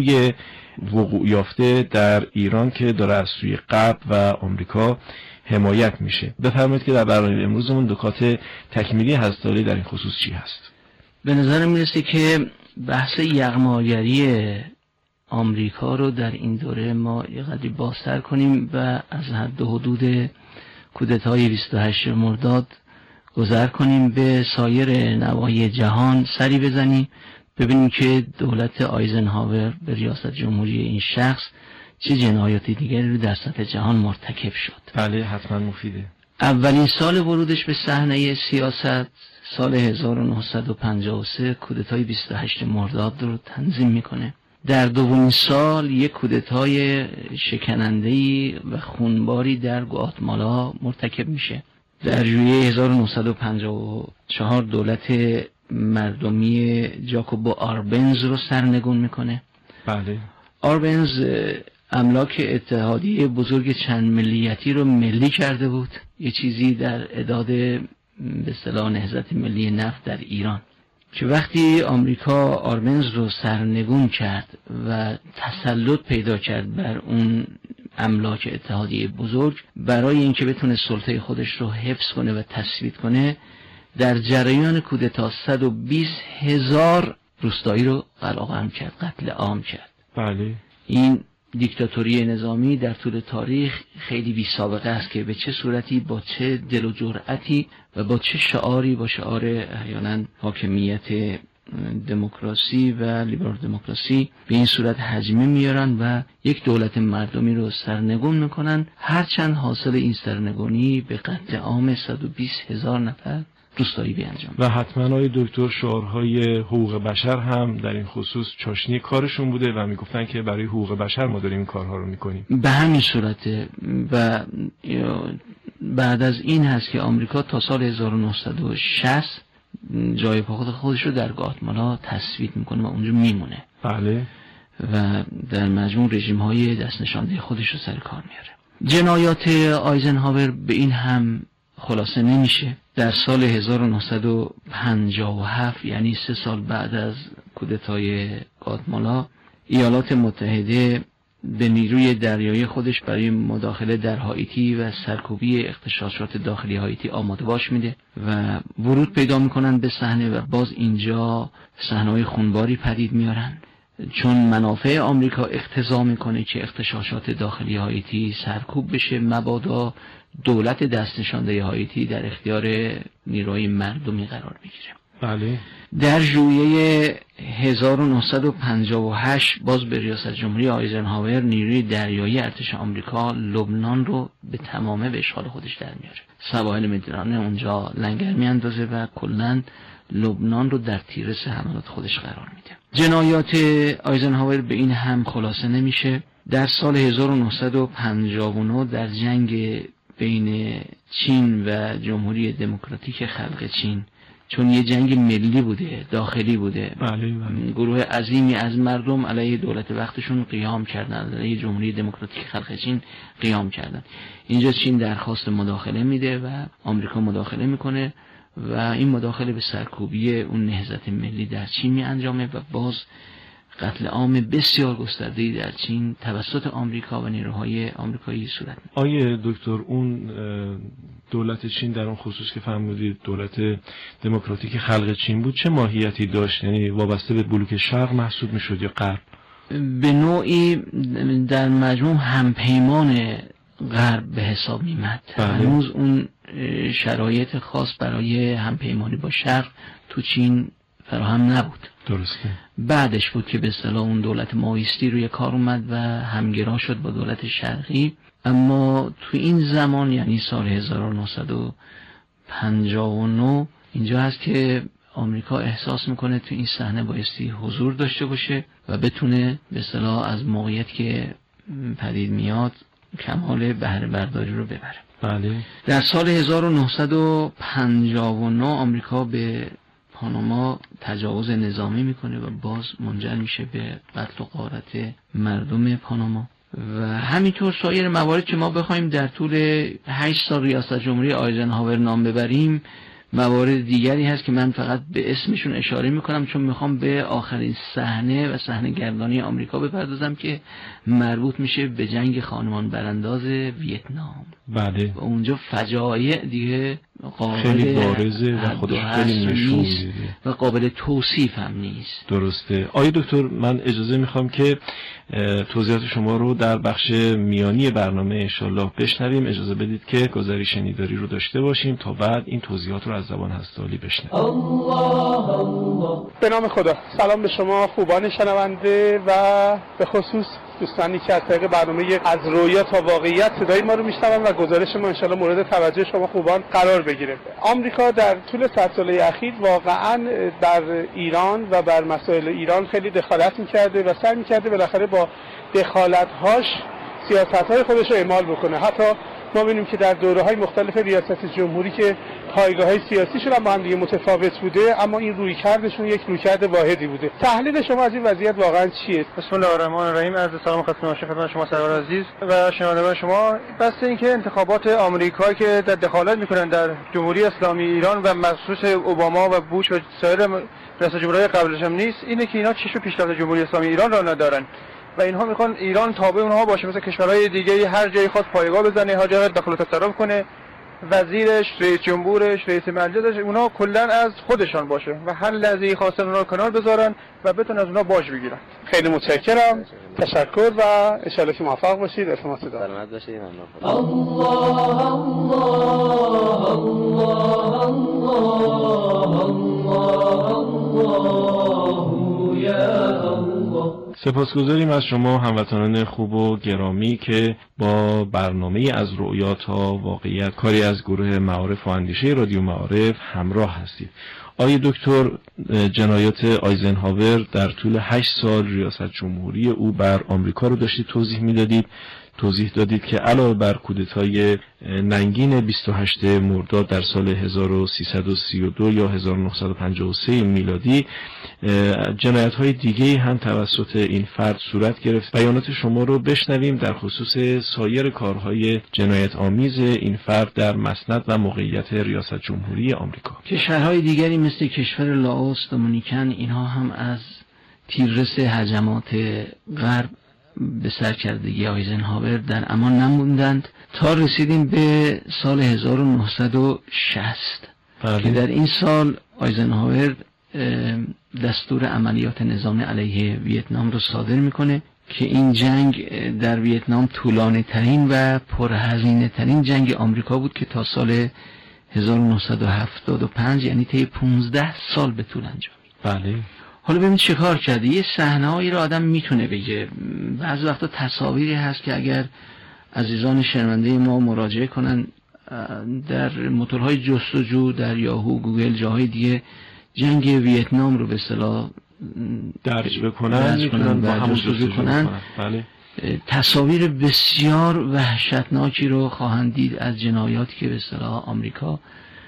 وقوع یافته در ایران که داره از سوی غرب و آمریکا حمایت میشه. بفرمایید که در برنامه امروزمون نکات تکمیلی هسته‌ای در این خصوص چی هست؟ به نظر میرسه که بحث یغماگری آمریکا رو در این دوره ما یه قدری بازتر کنیم و از حد و حدود کودتای بیست و هشت مرداد گذر کنیم به سایر نواحی جهان سری بزنیم، ببینیم که دولت آیزنهاور به ریاست جمهوری این شخص چه جنایاتی دیگری رو در سطح جهان مرتکب شد. بله حتما مفیده. اولین سال ورودش به صحنه سیاست سال هزار و نهصد و پنجاه و سه کودتای بیست و هشت مرداد رو تنظیم میکنه. در دومین سال یک کودتای شکننده‌ای و خونباری در گواتمالا مرتکب میشه. در ژوئیه هزار و نهصد و پنجاه و چهار دولت مردمی جاکوبو آربنز رو سرنگون میکنه. بله. آربنز املاک اتحادیه بزرگ چند ملیتی رو ملی کرده بود، یه چیزی در اعداد به اصطلاح نهضت ملی نفت در ایران. که وقتی آمریکا آرمنز رو سرنگون کرد و تسلط پیدا کرد بر اون املاک اتحادیه بزرگ، برای اینکه بتونه سلطه خودش رو حفظ کنه و تثبیت کنه، در جریان کودتا صد و بیست هزار روستایی رو قلعه‌ام کرد، قتل عام کرد. بله. این دیکتاتوری نظامی در طول تاریخ خیلی بی سابقه است که به چه صورتی، با چه دل و جرأتی و با چه شعاری، با شعار احیانا حاکمیت دموکراسی و لیبرال دموکراسی به این صورت هجمه میارن و یک دولت مردمی رو سرنگون میکنن، هرچند حاصل این سرنگونی به قتل عام صد و بیست هزار نفر روستایی بیانجام. و حتما آقای دکتر شعارهای حقوق بشر هم در این خصوص چاشنی کارشون بوده و میگفتن که برای حقوق بشر ما داریم این کارها رو میکنیم. به همین صورته. و بعد از این هست که آمریکا تا سال هزار و نهصد و شصت جای پا خودش رو در گواتمالا تثبیت میکنه و اونجا میمونه. بله. و در مجموع رژیم های دست نشانده خودش رو سر کار میاره. جنایات آیزنهاور به این هم خلاصه نمیشه. در سال هزار و نهصد و پنجاه و هفت، یعنی سه سال بعد از کودتای گواتمالا، ایالات متحده به نیروی دریایی خودش برای مداخله در هایتی و سرکوبی اغتشاشات داخلی هایتی آماده باش میده و ورود پیدا میکنن به صحنه و باز اینجا صحنه‌های خونباری پدید میارن، چون منافع آمریکا اقتضا میکنه که اغتشاشات داخلی هایتی سرکوب بشه، مبادا دولت دست نشانده هایتی در اختیار نیروی مردمی قرار بگیره. بله. در ژوئیه هزار و نهصد و پنجاه و هشت باز به ریاست جمهوری آیزنهاور نیروی دریایی ارتش آمریکا لبنان رو به تمامه به اشغال خودش در میاره. سواحل مدیترانه اونجا لنگر میاندازه و کلاً لبنان رو در تیرس حملات خودش قرار میده. جنایات آیزنهاور به این هم خلاصه نمیشه. در سال هزار و نهصد و پنجاه و نه در جنگ بین چین و جمهوری دموکراتیک خلق چین، چون یه جنگ ملی بوده، داخلی بوده، بله بله. گروه عظیمی از مردم علیه دولت وقتشون قیام کردن، علیه جمهوری دموکراتیک خلق چین قیام کردن. اینجا چین درخواست مداخله میده و آمریکا مداخله میکنه و این مداخله به سرکوبی اون نهضت ملی در چین می انجامه و باز قتل عام بسیار گسترده‌ای در چین توسط آمریکا و نیروهای آمریکایی صورت می‌گیره. آیه دکتر، اون دولت چین در اون خصوص که فرمودید دولت دموکراتیک خلق چین بود، چه ماهیتی داشت؟ یعنی وابسته به بلوک شرق محسوب می‌شد یا غرب؟ به نوعی در مجموع همپیمان غرب به حساب می‌آمد. هنوز اون شرایط خاص برای همپیمانی با شرق تو چین فراهم نبود. درسته. بعدش بود که به اصطلاح اون دولت ماویستی روی کار اومد و همگرا شد با دولت شرقی. اما تو این زمان، یعنی سال هزار و نهصد و پنجاه و نه، اینجا هست که آمریکا احساس میکنه تو این صحنه بایستی حضور داشته باشه و بتونه به اصطلاح از موقعیت که پدید میاد کمال بهره برداری رو ببره. بله. در سال هزار و نهصد و پنجاه و نه آمریکا به پاناما تجاوز نظامی میکنه و باز منجر میشه به قتل و غارت مردم پاناما و همینطور سایر موارد که ما بخوایم در طول هشت سال ریاست جمهوری آیزنهاور نام ببریم. موارد دیگری هست که من فقط به اسمشون اشاره میکنم چون میخوام به آخرین صحنه و صحنه گردانی آمریکا بپردازم که مربوط میشه به جنگ خانمان برانداز ویتنام. بله. و اونجا فجایع دیگه قابل خیلی بارزه و خودش خیلی نشون میده و قابل توصیف هم نیست. درسته. آقای دکتر، من اجازه میخوام که توضیحات شما رو در بخش میانی برنامه انشالله بشنویم. اجازه بدید که گزارش شنیداری رو داشته باشیم تا بعد این توضیحات رو از زبان هستالی بشنویم. به نام خدا. سلام به شما خوبان شنونده و به خصوص دوستانی که از طریق برنامه از رویا تا واقعیت صدای ما رو میشنون و گزارش ما انشالله مورد توجه شما خوبان قرار بگیره. آمریکا در طول صد ساله اخیر واقعا در ایران و بر مسائل ایران خیلی دخالت میکرده و سعی میکرده بالاخره با دخالت‌هاش سیاست‌های خودش رو اعمال بکنه. حتی ما ببینیم که در دوره‌های مختلف ریاست جمهوری که پایگاه‌های سیاسیشون هم با هم دیگه متفاوت بوده، اما این رویکردشون یک رویکرد واحدی بوده. تحلیل شما از این وضعیت واقعا چیه؟ بسم الله الرحمن الرحیم. عرض سلام خدمت شما سرور عزیز و شنوندگان شما. بس اینکه انتخابات آمریکا که در دخالت میکنن در جمهوری اسلامی ایران و مخصوص اوباما و بوش و سایر رئیس جمهورهای قبلش هم نیست، اینه که اینا چشم پیشرفت جمهوری اسلامی ایران را ندارن و اینها میخوان ایران تابع اونها باشه، مثل کشورهای دیگه هر جایی خواست پایگاه بزنه، هر جایی دخل و تصرف کنه، وزیرش، رئیس جمهورش، رئیس مجلسش اونها کلا از خودشان باشه و هر لحظه‌ای خواستن اونها کنار بذارن و بتونن از اونها باج بگیرن. خیلی متشکرم، تشکر و ان شاء الله که موفق باشید. التماس دارم. سلامت باشید. ممنون. الله الله الله الله یا الله. سپاسگزاریم از شما هموطنان خوب و گرامی که با برنامه از رؤیا تا واقعیت، کاری از گروه معارف و اندیشه رادیو معارف همراه هستید. آقای دکتر، جنایات آیزنهاور در طول هشت سال ریاست جمهوری او بر آمریکا رو داشتید توضیح میدادید. توضیح دادید که علاوه بر کودتای ننگین بیست و هشتم مرداد در سال هزار و سیصد و سی و دو یا هزار و نهصد و پنجاه و سه میلادی، جنایت‌های دیگه‌ای هم توسط این فرد صورت گرفت. بیانات شما رو بشنویم در خصوص سایر کارهای جنایت آمیز این فرد در مسند و موقعیت ریاست جمهوری آمریکا. کشورهای دیگری مثل کشور لاوس، دومینیکن، اینها هم از تیررس هجمات غرب به سرکردگی آیزنهاور در امان نموندند تا رسیدیم به سال هزار و نهصد و شصت که در این سال آیزنهاور دستور عملیات نظامی علیه ویتنام رو صادر میکنه که این جنگ در ویتنام طولانی ترین و پرهزینه ترین جنگ آمریکا بود که تا سال هزار و نهصد و هفتاد و پنج یعنی طی پانزده سال به طول انجام. بله. حالا ببینید چه کار کرده. یه صحنه‌ای رو آدم میتونه بگه، بعضی وقتا تصاویری هست که اگر عزیزان شنونده ما مراجعه کنن در موتورهای جستجو در یاهو، گوگل، جاهای دیگه جنگ ویتنام رو به اصطلاح درج بکنن، میتونن با هم جستجو کنن. بله. تصاویر بسیار وحشتناکی رو خواهند دید از جنایاتی که به اصطلاح آمریکا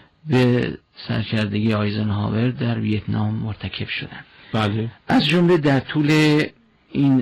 به سرکردگی آیزنهاور در ویتنام مرتکب شدن. بله. از جمله در طول این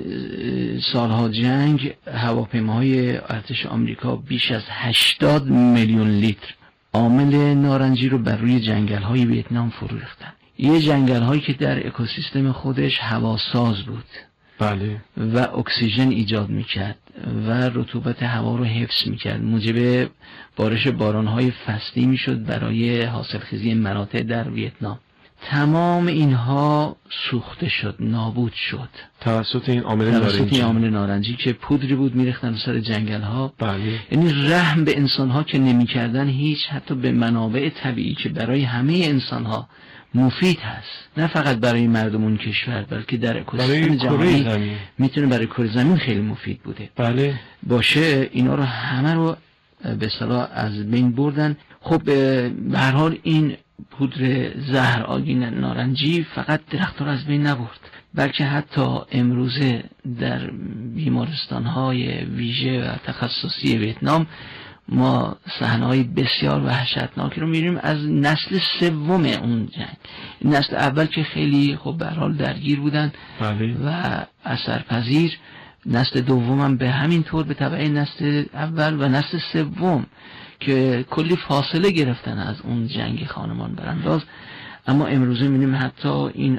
سالها جنگ هواپیماهای ارتش آمریکا بیش از هشتاد میلیون لیتر عامل نارنجی رو بر روی جنگل‌های ویتنام فرو ریختن. یه جنگل‌هایی که در اکوسیستم خودش هواساز بود. بله. و اکسیژن ایجاد میکرد و رطوبت هوا رو حفظ میکرد، موجب بارش بارانهای فصلی میشد برای حاصلخیزی مراتع در ویتنام. تمام اینها سوخته شد، نابود شد توسط این عامل نارنجی. توسط این عامل نارنجی که پودری بود میریختن سر جنگل ها. بله. یعنی رحم به انسان ها که نمیکردن، هیچ حتی به منابع طبیعی که برای همه انسان ها مفید هست، نه فقط برای مردم اون کشور بلکه در اکوسیستم جهانی میتونه برای کره زمین خیلی مفید بوده. بله. باشه اینا رو همه رو به اصطلاح از بین بردن. خب به هر حال این پودر زهر آگین نارنجی فقط درخت‌ها رو از بین نبرد، بلکه حتی امروزه در بیمارستان‌های ویژه و تخصصی ویتنام ما صحنه‌های بسیار وحشتناکی رو می‌بینیم از نسل سوم اون جنگ. نسل اول که خیلی خب به هر حال درگیر بودن بله. و اثرپذیر، نسل دوم هم به همین طور به تبع نسل اول و نسل سوم که کلی فاصله گرفتن از اون جنگ خانمان برانداز. اما امروزه می‌بینیم حتی این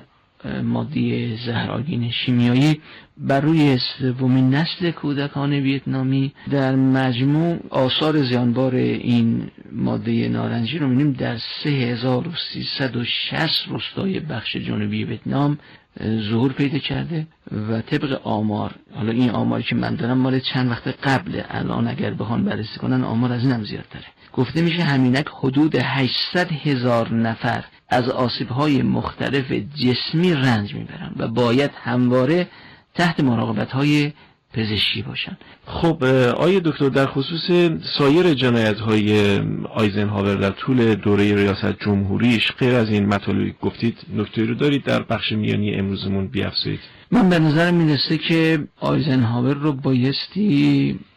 ماده زهرآگین شیمیایی بر روی سومین نسل کودکان ویتنامی. در مجموع آثار زیانبار این ماده نارنجی رو می‌بینیم در سه هزار و سیصد و شصت روستای بخش جنوبی ویتنام ظهور پیدا کرده و طبق آمار، حالا این آماری که من دارم مال چند وقت قبل، الان اگر بخوان بررسی کنن آمار از این هم زیادتره، گفته میشه همینک حدود هشتصد هزار نفر از آسیب‌های مختلف جسمی رنج میبرن و باید همواره تحت مراقبت‌های پزشکی باشن. خب آیه دکتر، در خصوص سایر جنایت‌های آیزنهاور در طول دوره ریاست جمهوریش غیر از این مطالبی گفتید نکته‌ای رو دارید در بخش میانی امروزمون بیافزایید؟ من به نظر میرسه که آیزنهاور رو بایستی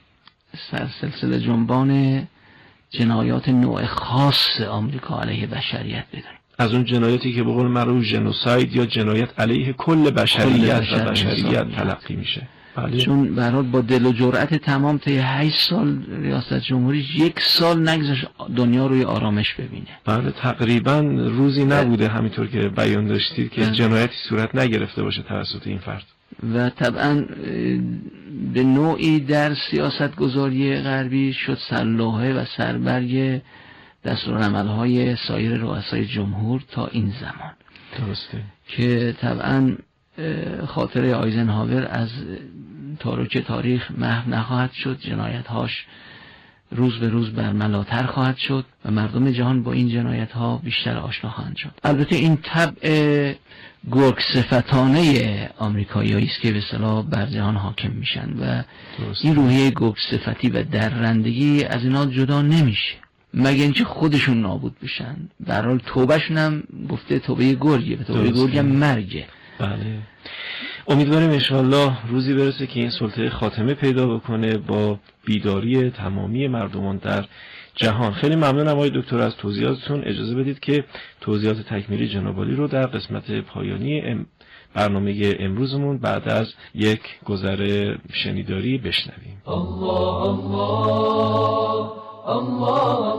سلسله جنبان جنایات نوع خاص آمریکا علیه بشریت بدونیم. از اون جنایاتی که به قول معروف ژنوساید یا جنایت علیه کل بشریت و بشریت تلقی میشه. بله. چون به هر حال با دل و جرأت تمام طی هشت سال ریاست جمهوری یک سال نگذشت دنیا روی آرامش ببینه. بله تقریبا روزی نبوده همینطور که بیان داشتید که جنایتی صورت نگرفته باشه توسط این فرد. و طبعا به نوعی در سیاست گذاری غربی شد سرلوحه و سربرگ دستورالعمل‌های سایر رؤسای جمهور تا این زمان. درسته. که طبعا خاطره آیزنهاور از تاریک تاریخ محو نخواهد شد، جنایت‌هاش روز به روز برملاتر خواهد شد و مردم جهان با این جنایت‌ها بیشتر آشنا خواهند شد. البته این طبع گرگ صفتانه آمریکایی‌هایی است که به اصطلاح بر جهان حاکم میشن و درسته. این روحیه گرگ صفتی و درندگی از اینا جدا نمیشه مگه اینکه خودشون نابود بشن. به هر حال توبهشون هم گفته توبه گرگه و توبه گرگ هم مرگه. بله. امیدواریم انشاءالله روزی برسه که این سلطه خاتمه پیدا بکنه با بیداری تمامی مردمان در جهان. خیلی ممنونم آقای دکتر از توضیحاتتون. اجازه بدید که توضیحات تکمیلی جناب عالی رو در قسمت پایانی ام برنامه امروزمون بعد از یک گذر شنیداری بشنویم. الله الله الله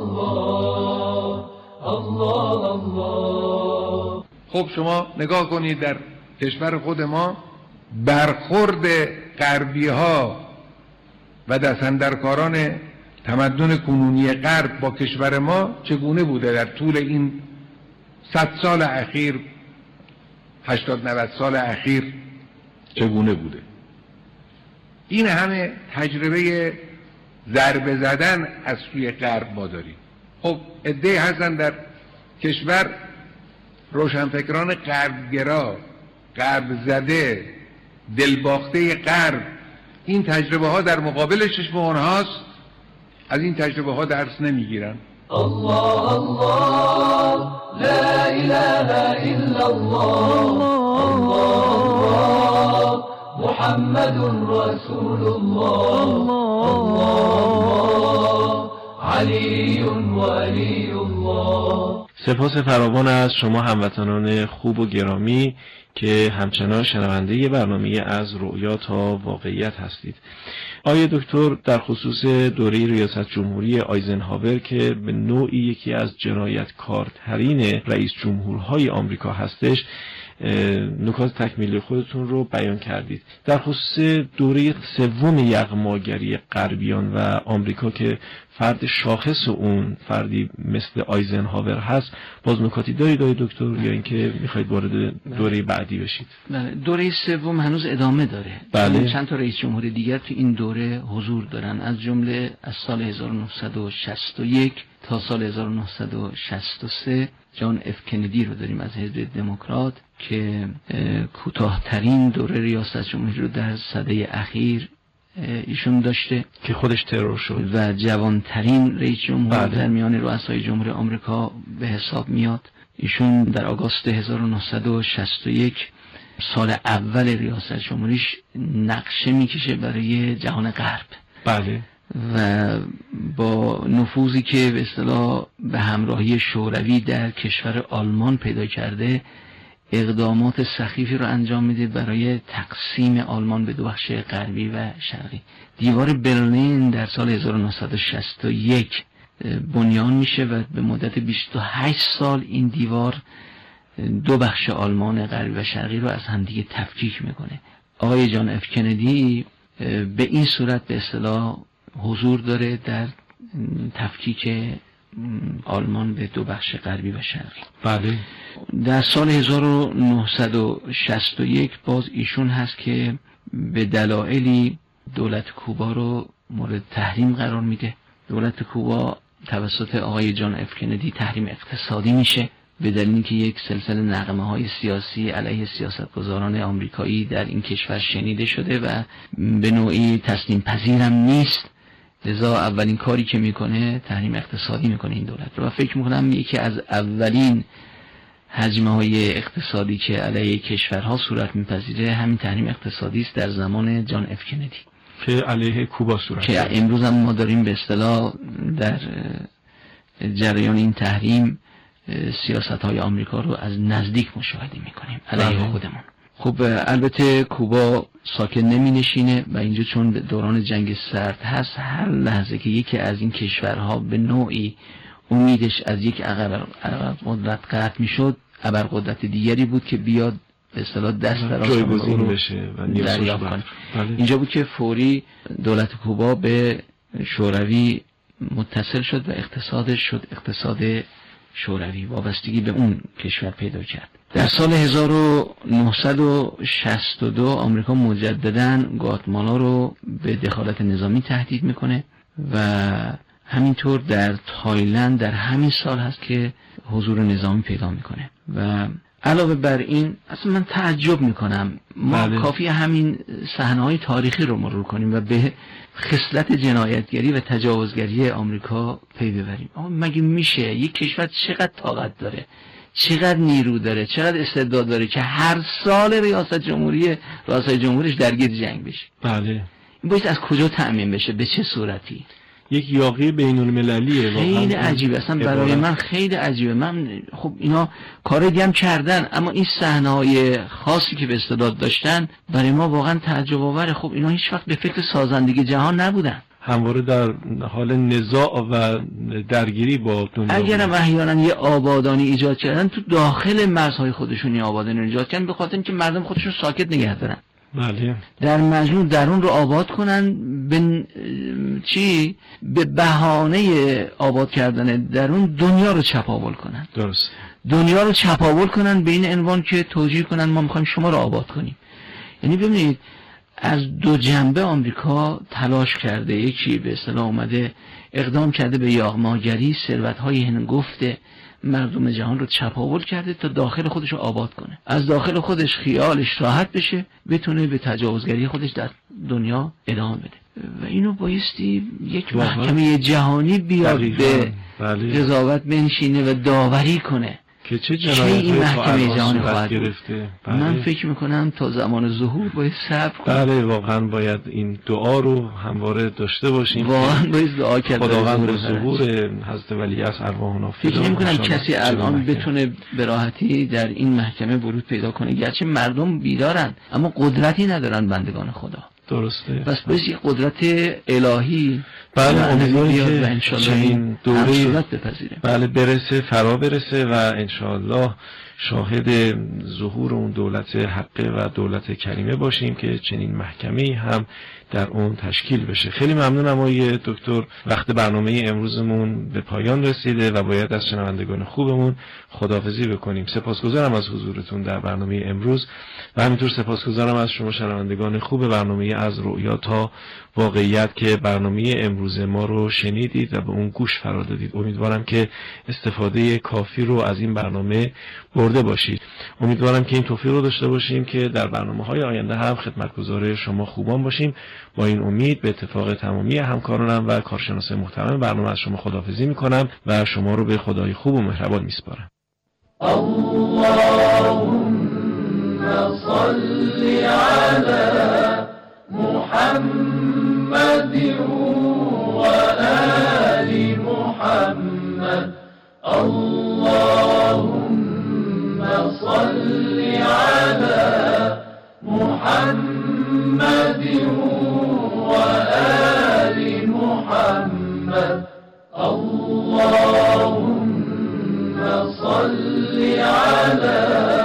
الله الله الله. خب شما نگاه کنید در کشور خود ما برخورد غربی ها و دستاندرکاران تمدن کنونی غرب با کشور ما چگونه بوده در طول این صد سال اخیر، هشتاد نود سال اخیر چگونه بوده. این همه تجربه ضربه زدن از سوی غرب ما داریم. خب عده‌ای هستن در کشور روشنفکران غربگرا، غرب زده، دلباخته غرب، این تجربه ها در مقابل چشم آنهاست، از این تجربه ها درس نمیگیرن. الله الله لا اله الا الله الله محمد رسول الله الله علی ولی الله. سپاس فراوان از شما هموطنان خوب و گرامی که همچنان شنونده برنامه از رؤیا تا واقعیت هستید. آقای دکتر در خصوص دوره ریاست جمهوری آیزنهاور که به نوعی یکی از جنایتکارترین رئیس جمهورهای آمریکا هستش نکات تکمیلی خودتون رو بیان کردید. در خصوص دوره سوم یغماگری غربیان و آمریکا که فرد شاخص اون فردی مثل آیزنهاور هست باز نکاتی دارید آقای دکتر یا اینکه میخواید وارد دوره بعدی بشید؟ بله دوره سوم هنوز ادامه داره. بله. چند تا رئیس جمهور دیگر تو این دوره حضور دارن، از جمله از سال هزار و نهصد و شصت و یک تا سال هزار و نهصد و شصت و سه جان اف کندی رو داریم از حزب دموکرات که کوتاه‌ترین دوره ریاست جمهوری رو در سده اخیر ایشون داشته که خودش ترور شد و جوانترین رئیس جمهور بله. در میان رؤسای جمهور آمریکا به حساب میاد. ایشون در آگوست هزار و نهصد و شصت و یک سال اول ریاست جمهوریش نقشه میکشه برای جهان غرب. بله. و با نفوذی که به اصطلاح به همراهی شوروی در کشور آلمان پیدا کرده اقدامات سخیفی رو انجام میده برای تقسیم آلمان به دو بخش غربی و شرقی. دیوار برلین در سال هزار و نهصد و شصت و یک بنیان میشه و به مدت بیست و هشت سال این دیوار دو بخش آلمان غربی و شرقی رو از همدیگه تفکیک میکنه. آقای جان اف کندی به این صورت به اصطلاح حضور داره در تفکیک آلمان به دو بخش غربی و شرقی. بله. در سال هزار و نهصد و شصت و یک باز ایشون هست که به دلایلی دولت کوبا رو مورد تحریم قرار میده. دولت کوبا توسط آقای جان اف کندی تحریم اقتصادی میشه به دلیل اینکه یک سلسله نغمه های سیاسی علیه سیاستگزاران آمریکایی در این کشور شنیده شده و به نوعی تسلیم پذیرم نیست. لذا اولین کاری که میکنه تحریم اقتصادی میکنه این دولت رو و فکر میکنم یکی از اولین حجمه های اقتصادی که علیه کشورها صورت میپذیره همین تحریم اقتصادی است در زمان جان اف کندی. که علیه کوبا صورت که گرفت. امروز هم ما داریم به اصطلاح در جریان این تحریم سیاست‌های آمریکا رو از نزدیک مشاهده می‌کنیم علیه خودمون. خب البته کوبا ساکت نمی‌نشینه و اینجا چون دوران جنگ سرد هست، هر لحظه که یکی از این کشورها به نوعی امیدش از یک عقب قدرت قطع می‌شد، ابرقدرت دیگری بود که بیاد به اصطلاح دست دراز جایگزین بشه و دریافت کنه. اینجا بود که فوری دولت کوبا به شوروی متصل شد و اقتصادش شد اقتصاد شوروی، وابستگی به اون کشور پیدا کرد. در سال هزار و نهصد و شصت و دو آمریکا مجدداً گواتمالا رو به دخالت نظامی تهدید میکنه و همینطور در تایلند در همین سال هست که حضور نظامی پیدا میکنه. و علاوه بر این اصلا من تعجب میکنم ما بله. کافی همین صحنه‌های تاریخی رو مرور کنیم و به خصلت جنایتگری و تجاوزگری آمریکا پی ببریم. اما مگه میشه یک کشور چقدر طاقت داره، چقدر نیرو داره، چقدر استعداد داره که هر سال ریاست جمهوری ریاست جمهورش درگیر جنگ بشه؟ بله. این باید از کجا تأمین بشه، به چه صورتی؟ یک یاغی بین المللیه. خیلی عجیبه، اصلا برای من خیلی عجیبه. من خب اینا کار دیگه هم کردن، اما این صحنه‌های خاصی که به استعداد داشتن برای ما واقعا تعجب آوره. خب اینا هیچ وقت به فکر سازندگی جهان نبودن، همواره در حال نزاع و درگیری با دنیا. اگرم احیانا یه آبادانی ایجاد کردن تو داخل مرزهای خودشون، یه آبادانی ایجاد کردن به خاطر اینکه مردم خودشون ساکت نگه دارن. بله. در مجموع درون رو آباد کنن به چی؟ به بهانه آباد کردن درون دنیا رو چپاول کنن. درست. دنیا رو چپاول کنن به این عنوان که توجیه کنن ما میخوایم شما رو آباد کنیم. یعنی ببینید از دو جنبه آمریکا تلاش کرده، یکی به اصطلاح اومده اقدام کرده به یغماگری، ثروت‌های هنگفت مردم جهان رو چپاول کرده تا داخل خودش رو آباد کنه، از داخل خودش خیالش راحت بشه، بتونه به تجاوزگری خودش در دنیا ادامه بده. و اینو بایستی یک محکمه جهانی بیاد به قضاوت بنشینه و داوری کنه که چه جنایتی محکمه جهانی خواهد گرفته. بله. من فکر میکنم تا زمان ظهور باید صبر کنیم. بله واقعا باید این دعا رو همواره داشته باشیم، واقعا باید دعا کرد خداوند به ظهور حضرت ولیعصر ارواحنا فدا. فکر نمی‌کنم کسی الان بتونه به راحتی در این محکمه ورود پیدا کنه، گرچه مردم بیدارن اما قدرتی ندارن بندگان خدا. درسته. پس باید یک قدرت الهی بله امیدواریم که انشالله دوره صورت بپذیره. بله برسه، فرا برسه و انشالله شاهد ظهور اون دولت حقه و دولت کریمه باشیم که چنین محکمه‌ای هم در اون تشکیل بشه. خیلی ممنونم آقای دکتر، وقت برنامه امروزمون به پایان رسیده و باید از شنوندگان خوبمون خداحافظی بکنیم. سپاسگزارم از حضورتون در برنامه امروز و همینطور سپاسگزارم از شما شنوندگان خوب برنامه از رؤیا تا واقعیت که برنامه امروز ما رو شنیدید و به اون گوش فرا دادید. امیدوارم که استفاده کافی رو از این برنامه برده باشید. امیدوارم که این توفیق رو داشته باشیم که در برنامه‌های آینده هم خدمتگزار شما خوبان باشیم. با این امید به اتفاق تمامی همکارانم و کارشناسان محترم برنامه از شما خداحافظی می‌کنم و شما رو به خدای خوب و مهربان می‌سپارم. اللهم صل علی محمد و آل محمد. اللهم صل علی محمد و آل محمد. اللهم صل علی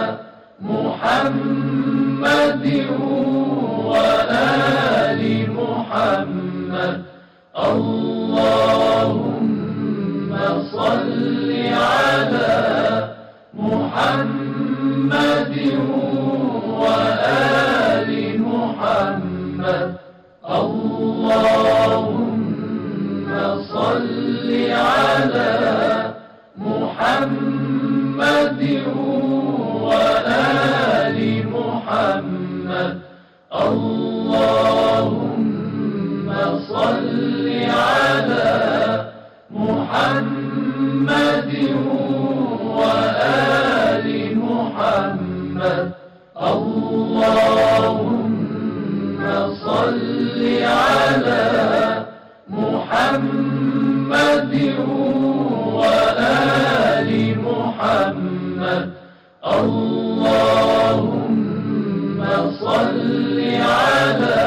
محمد و آل محمد. اللهم صل علی محمد و آل محمد. اللهم صل علی محمد و آل محمد. اللهم صل علی محمد و آل محمد. اللهم صل علی محمد اللهم صل على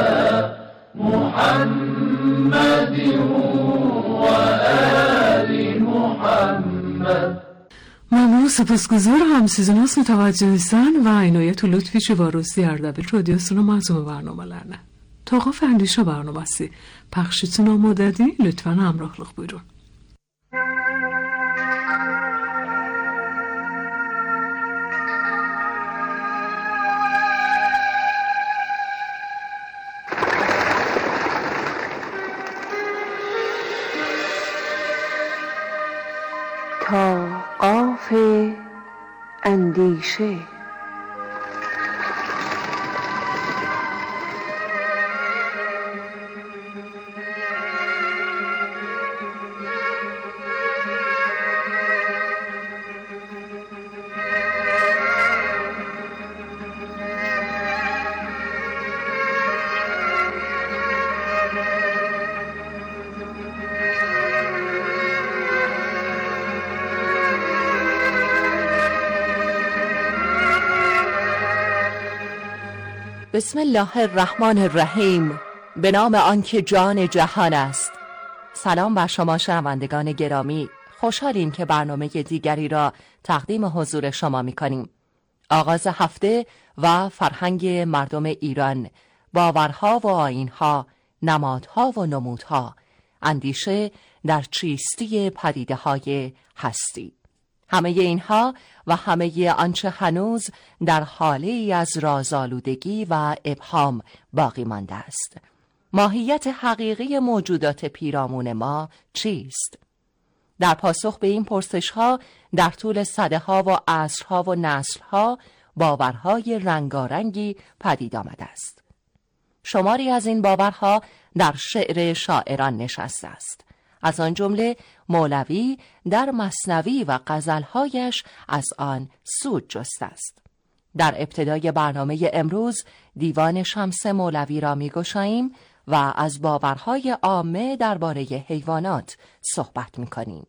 محمد و آل محمد. ممنون، سپاسگزار. همسizin hosni tavajjuhsan va inoyat u lutfi chivarosi Ardabil رادیوسون mazmun barnomalarni. توقف اندیشه برنامه‌سی پخشتون آمادگی لطفاً همراه لغ بودون. تا قاف اندیشه. بسم الله الرحمن الرحیم. به نام آنکه جان جهان است. سلام بر شما شنوندگان گرامی، خوشحالیم که برنامه دیگری را تقدیم حضور شما می کنیم. آغاز هفته و فرهنگ مردم ایران، باورها و آیینها، نمادها و نمودها، اندیشه در چیستی پدیده‌های هستی. همه اینها و همه آنچه هنوز در حالی از رازآلودگی و ابهام باقی مانده است. ماهیت حقیقی موجودات پیرامون ما چیست؟ در پاسخ به این پرسش‌ها در طول سده‌ها و عصرها و نسل‌ها باورهای رنگارنگی پدید آمده است. شماری از این باورها در شعر شاعران نشسته است. از آن جمله مولوی در مثنوی و غزلهایش از آن سود جسته است. در ابتدای برنامه امروز دیوان شمس مولوی را می‌گشاییم و از باورهای عامه درباره حیوانات صحبت می‌کنیم.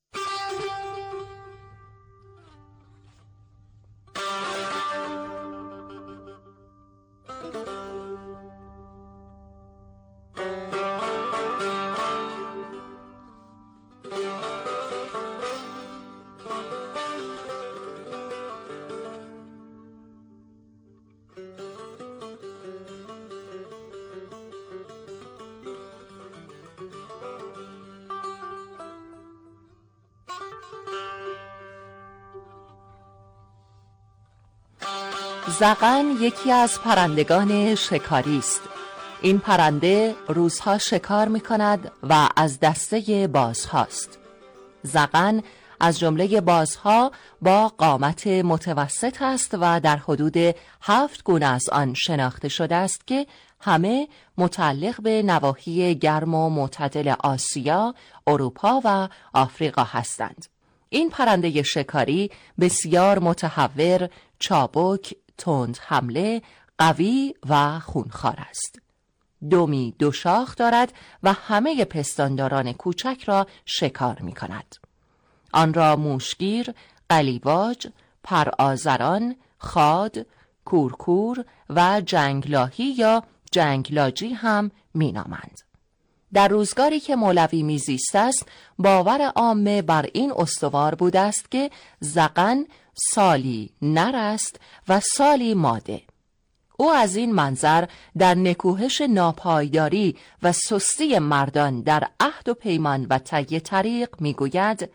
زغن یکی از پرندگان شکاری است. این پرنده روزها شکار می کند و از دسته بازهاست. زغن از جمله بازها با قامت متوسط است و در حدود هفت گونه از آن شناخته شده است که همه متعلق به نواحی گرم و معتدل آسیا، اروپا و آفریقا هستند. این پرنده شکاری بسیار متحور، چابک، تند حمله، قوی و خونخوار است. دمی دو شاخ دارد و همه پستانداران کوچک را شکار می کند. آن را موشگیر، قلیواج، پرآذران، خاد، کورکور و جنگلاهی یا جنگلاجی هم می نامند. در روزگاری که مولوی میزیسته است، باور عامه بر این استوار بوده است که زغن سالی نر است و سالی ماده. او از این منظر در نکوهش ناپایداری و سستی مردان در عهد و پیمان و طی طریق میگوید: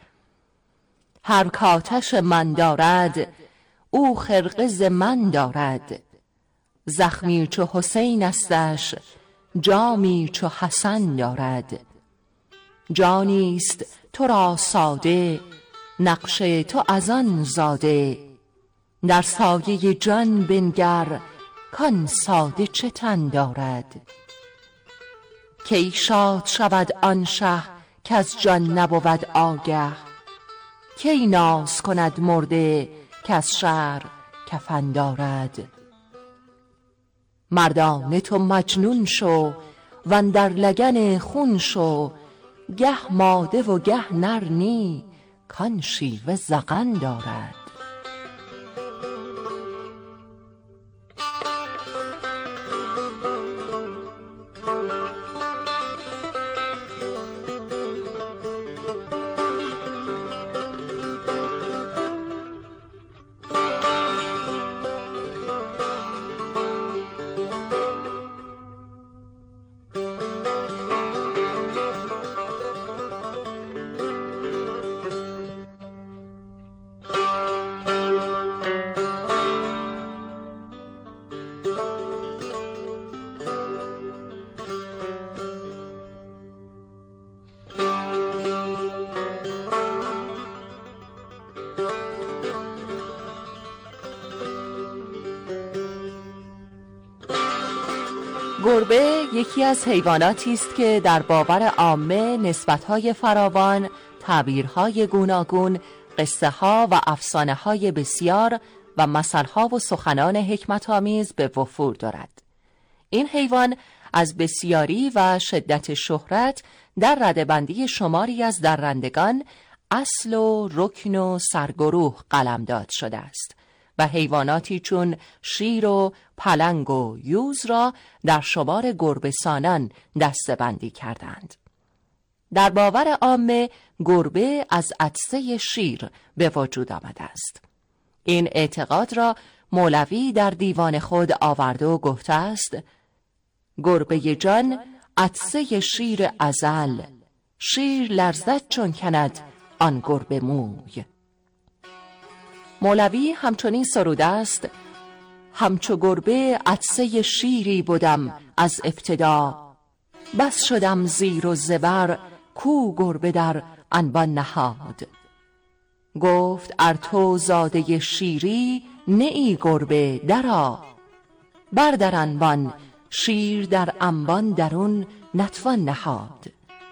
هر کاتش من دارد او خرقه ز من دارد، زخمی چو حسین استش جامی چو حسن دارد. جانیست تو را ساده نقش تو از آن زاده، در سایه جان بنگر کان ساده چه تن دارد. کی شاد شود آن شه کز جان نبود آگه، کی ناز کند مرده کز شعر کفن دارد. مردانه تو مجنون شو و اندر لگن خون شو، گه ماده و گه نر نی کان شیوه زغن دارد. گربه یکی از حیواناتی است که در باور عامه نسبت‌های فراوان، تعبیرهای گوناگون، قصه‌ها و افسانه‌های بسیار و مثل‌ها و سخنان حکمت‌آمیز به وفور دارد. این حیوان از بسیاری و شدت شهرت در ردبندی شماری از درندگان اصل و رکن و سرگروه قلمداد شده است و حیواناتی چون شیر و پلنگ و یوز را در شمار گربه‌سانان دسته‌بندی کردند. در باور عامه گربه از عطسه شیر به وجود آمده است. این اعتقاد را مولوی در دیوان خود آورده و گفته است: گربه جان عطسه شیر ازل، شیر لرزد چون کند آن گربه موی. مولوی همچنین سروده است: همچو گربه عطسه شیری بودم از ابتدا، بس شدم زیر و زبر کو گربه در انبان نهاد. گفت ار تو زاده شیری نه ای گربه درآ، بردر انبان شیر در انبان درون نتوان نهاد.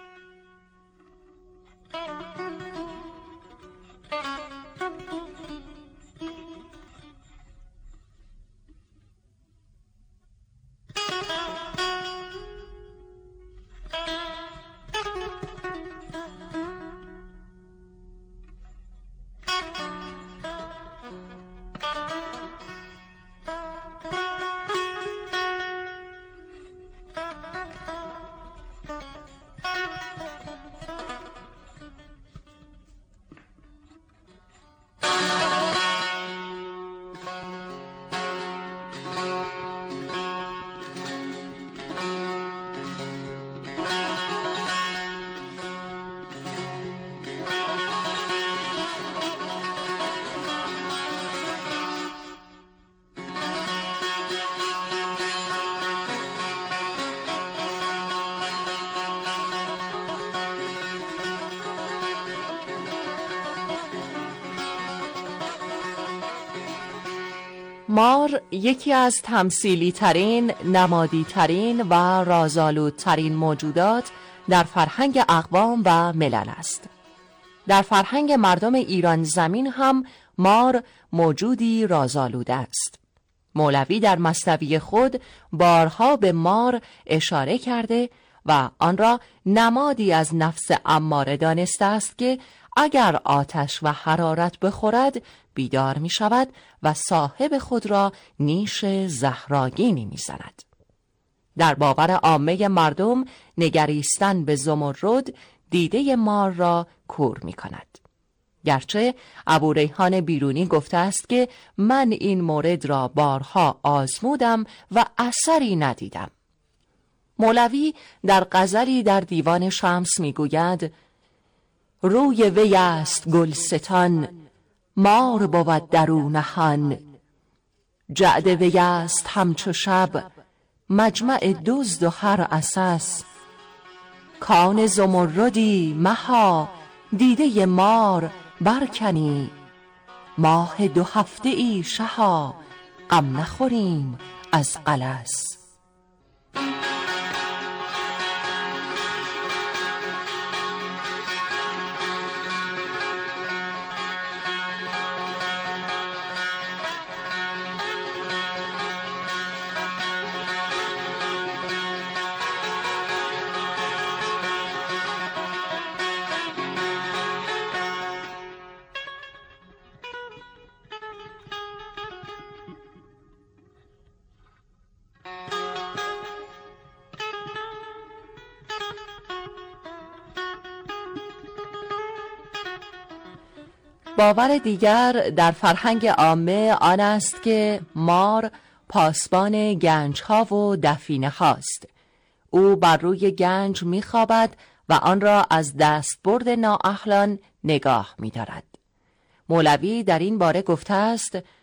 مار یکی از تمثیلی ترین، نمادی ترین و رازآلود ترین موجودات در فرهنگ اقوام و ملل است. در فرهنگ مردم ایران زمین هم مار موجودی رازآلود است. مولوی در مثنوی خود بارها به مار اشاره کرده و آن را نمادی از نفس اماره دانسته است که اگر آتش و حرارت بخورد بیدار می شود و صاحب خود را نیش زهرآگینی می زند. در باور عامه مردم نگریستن به زمرد دیده مار را کور می کند. گرچه ابوریحان بیرونی گفته است که من این مورد را بارها آزمودم و اثری ندیدم. مولوی در غزلی در دیوان شمس می گوید: روی وی است گلستان، مار بود درو نهان. جعد وی است همچو شب، مجمع دزد و هر عسس. کان زمردی مها، دیده مار برکنی. ماه دو هفته ای شها، غم نخوریم از غلس. باور دیگر در فرهنگ عامه آن است که مار پاسبان گنج ها و دفینه هاست. او بر روی گنج می خوابد و آن را از دستبرد نااهلان نگاه می دارد. مولوی در این باره گفته است: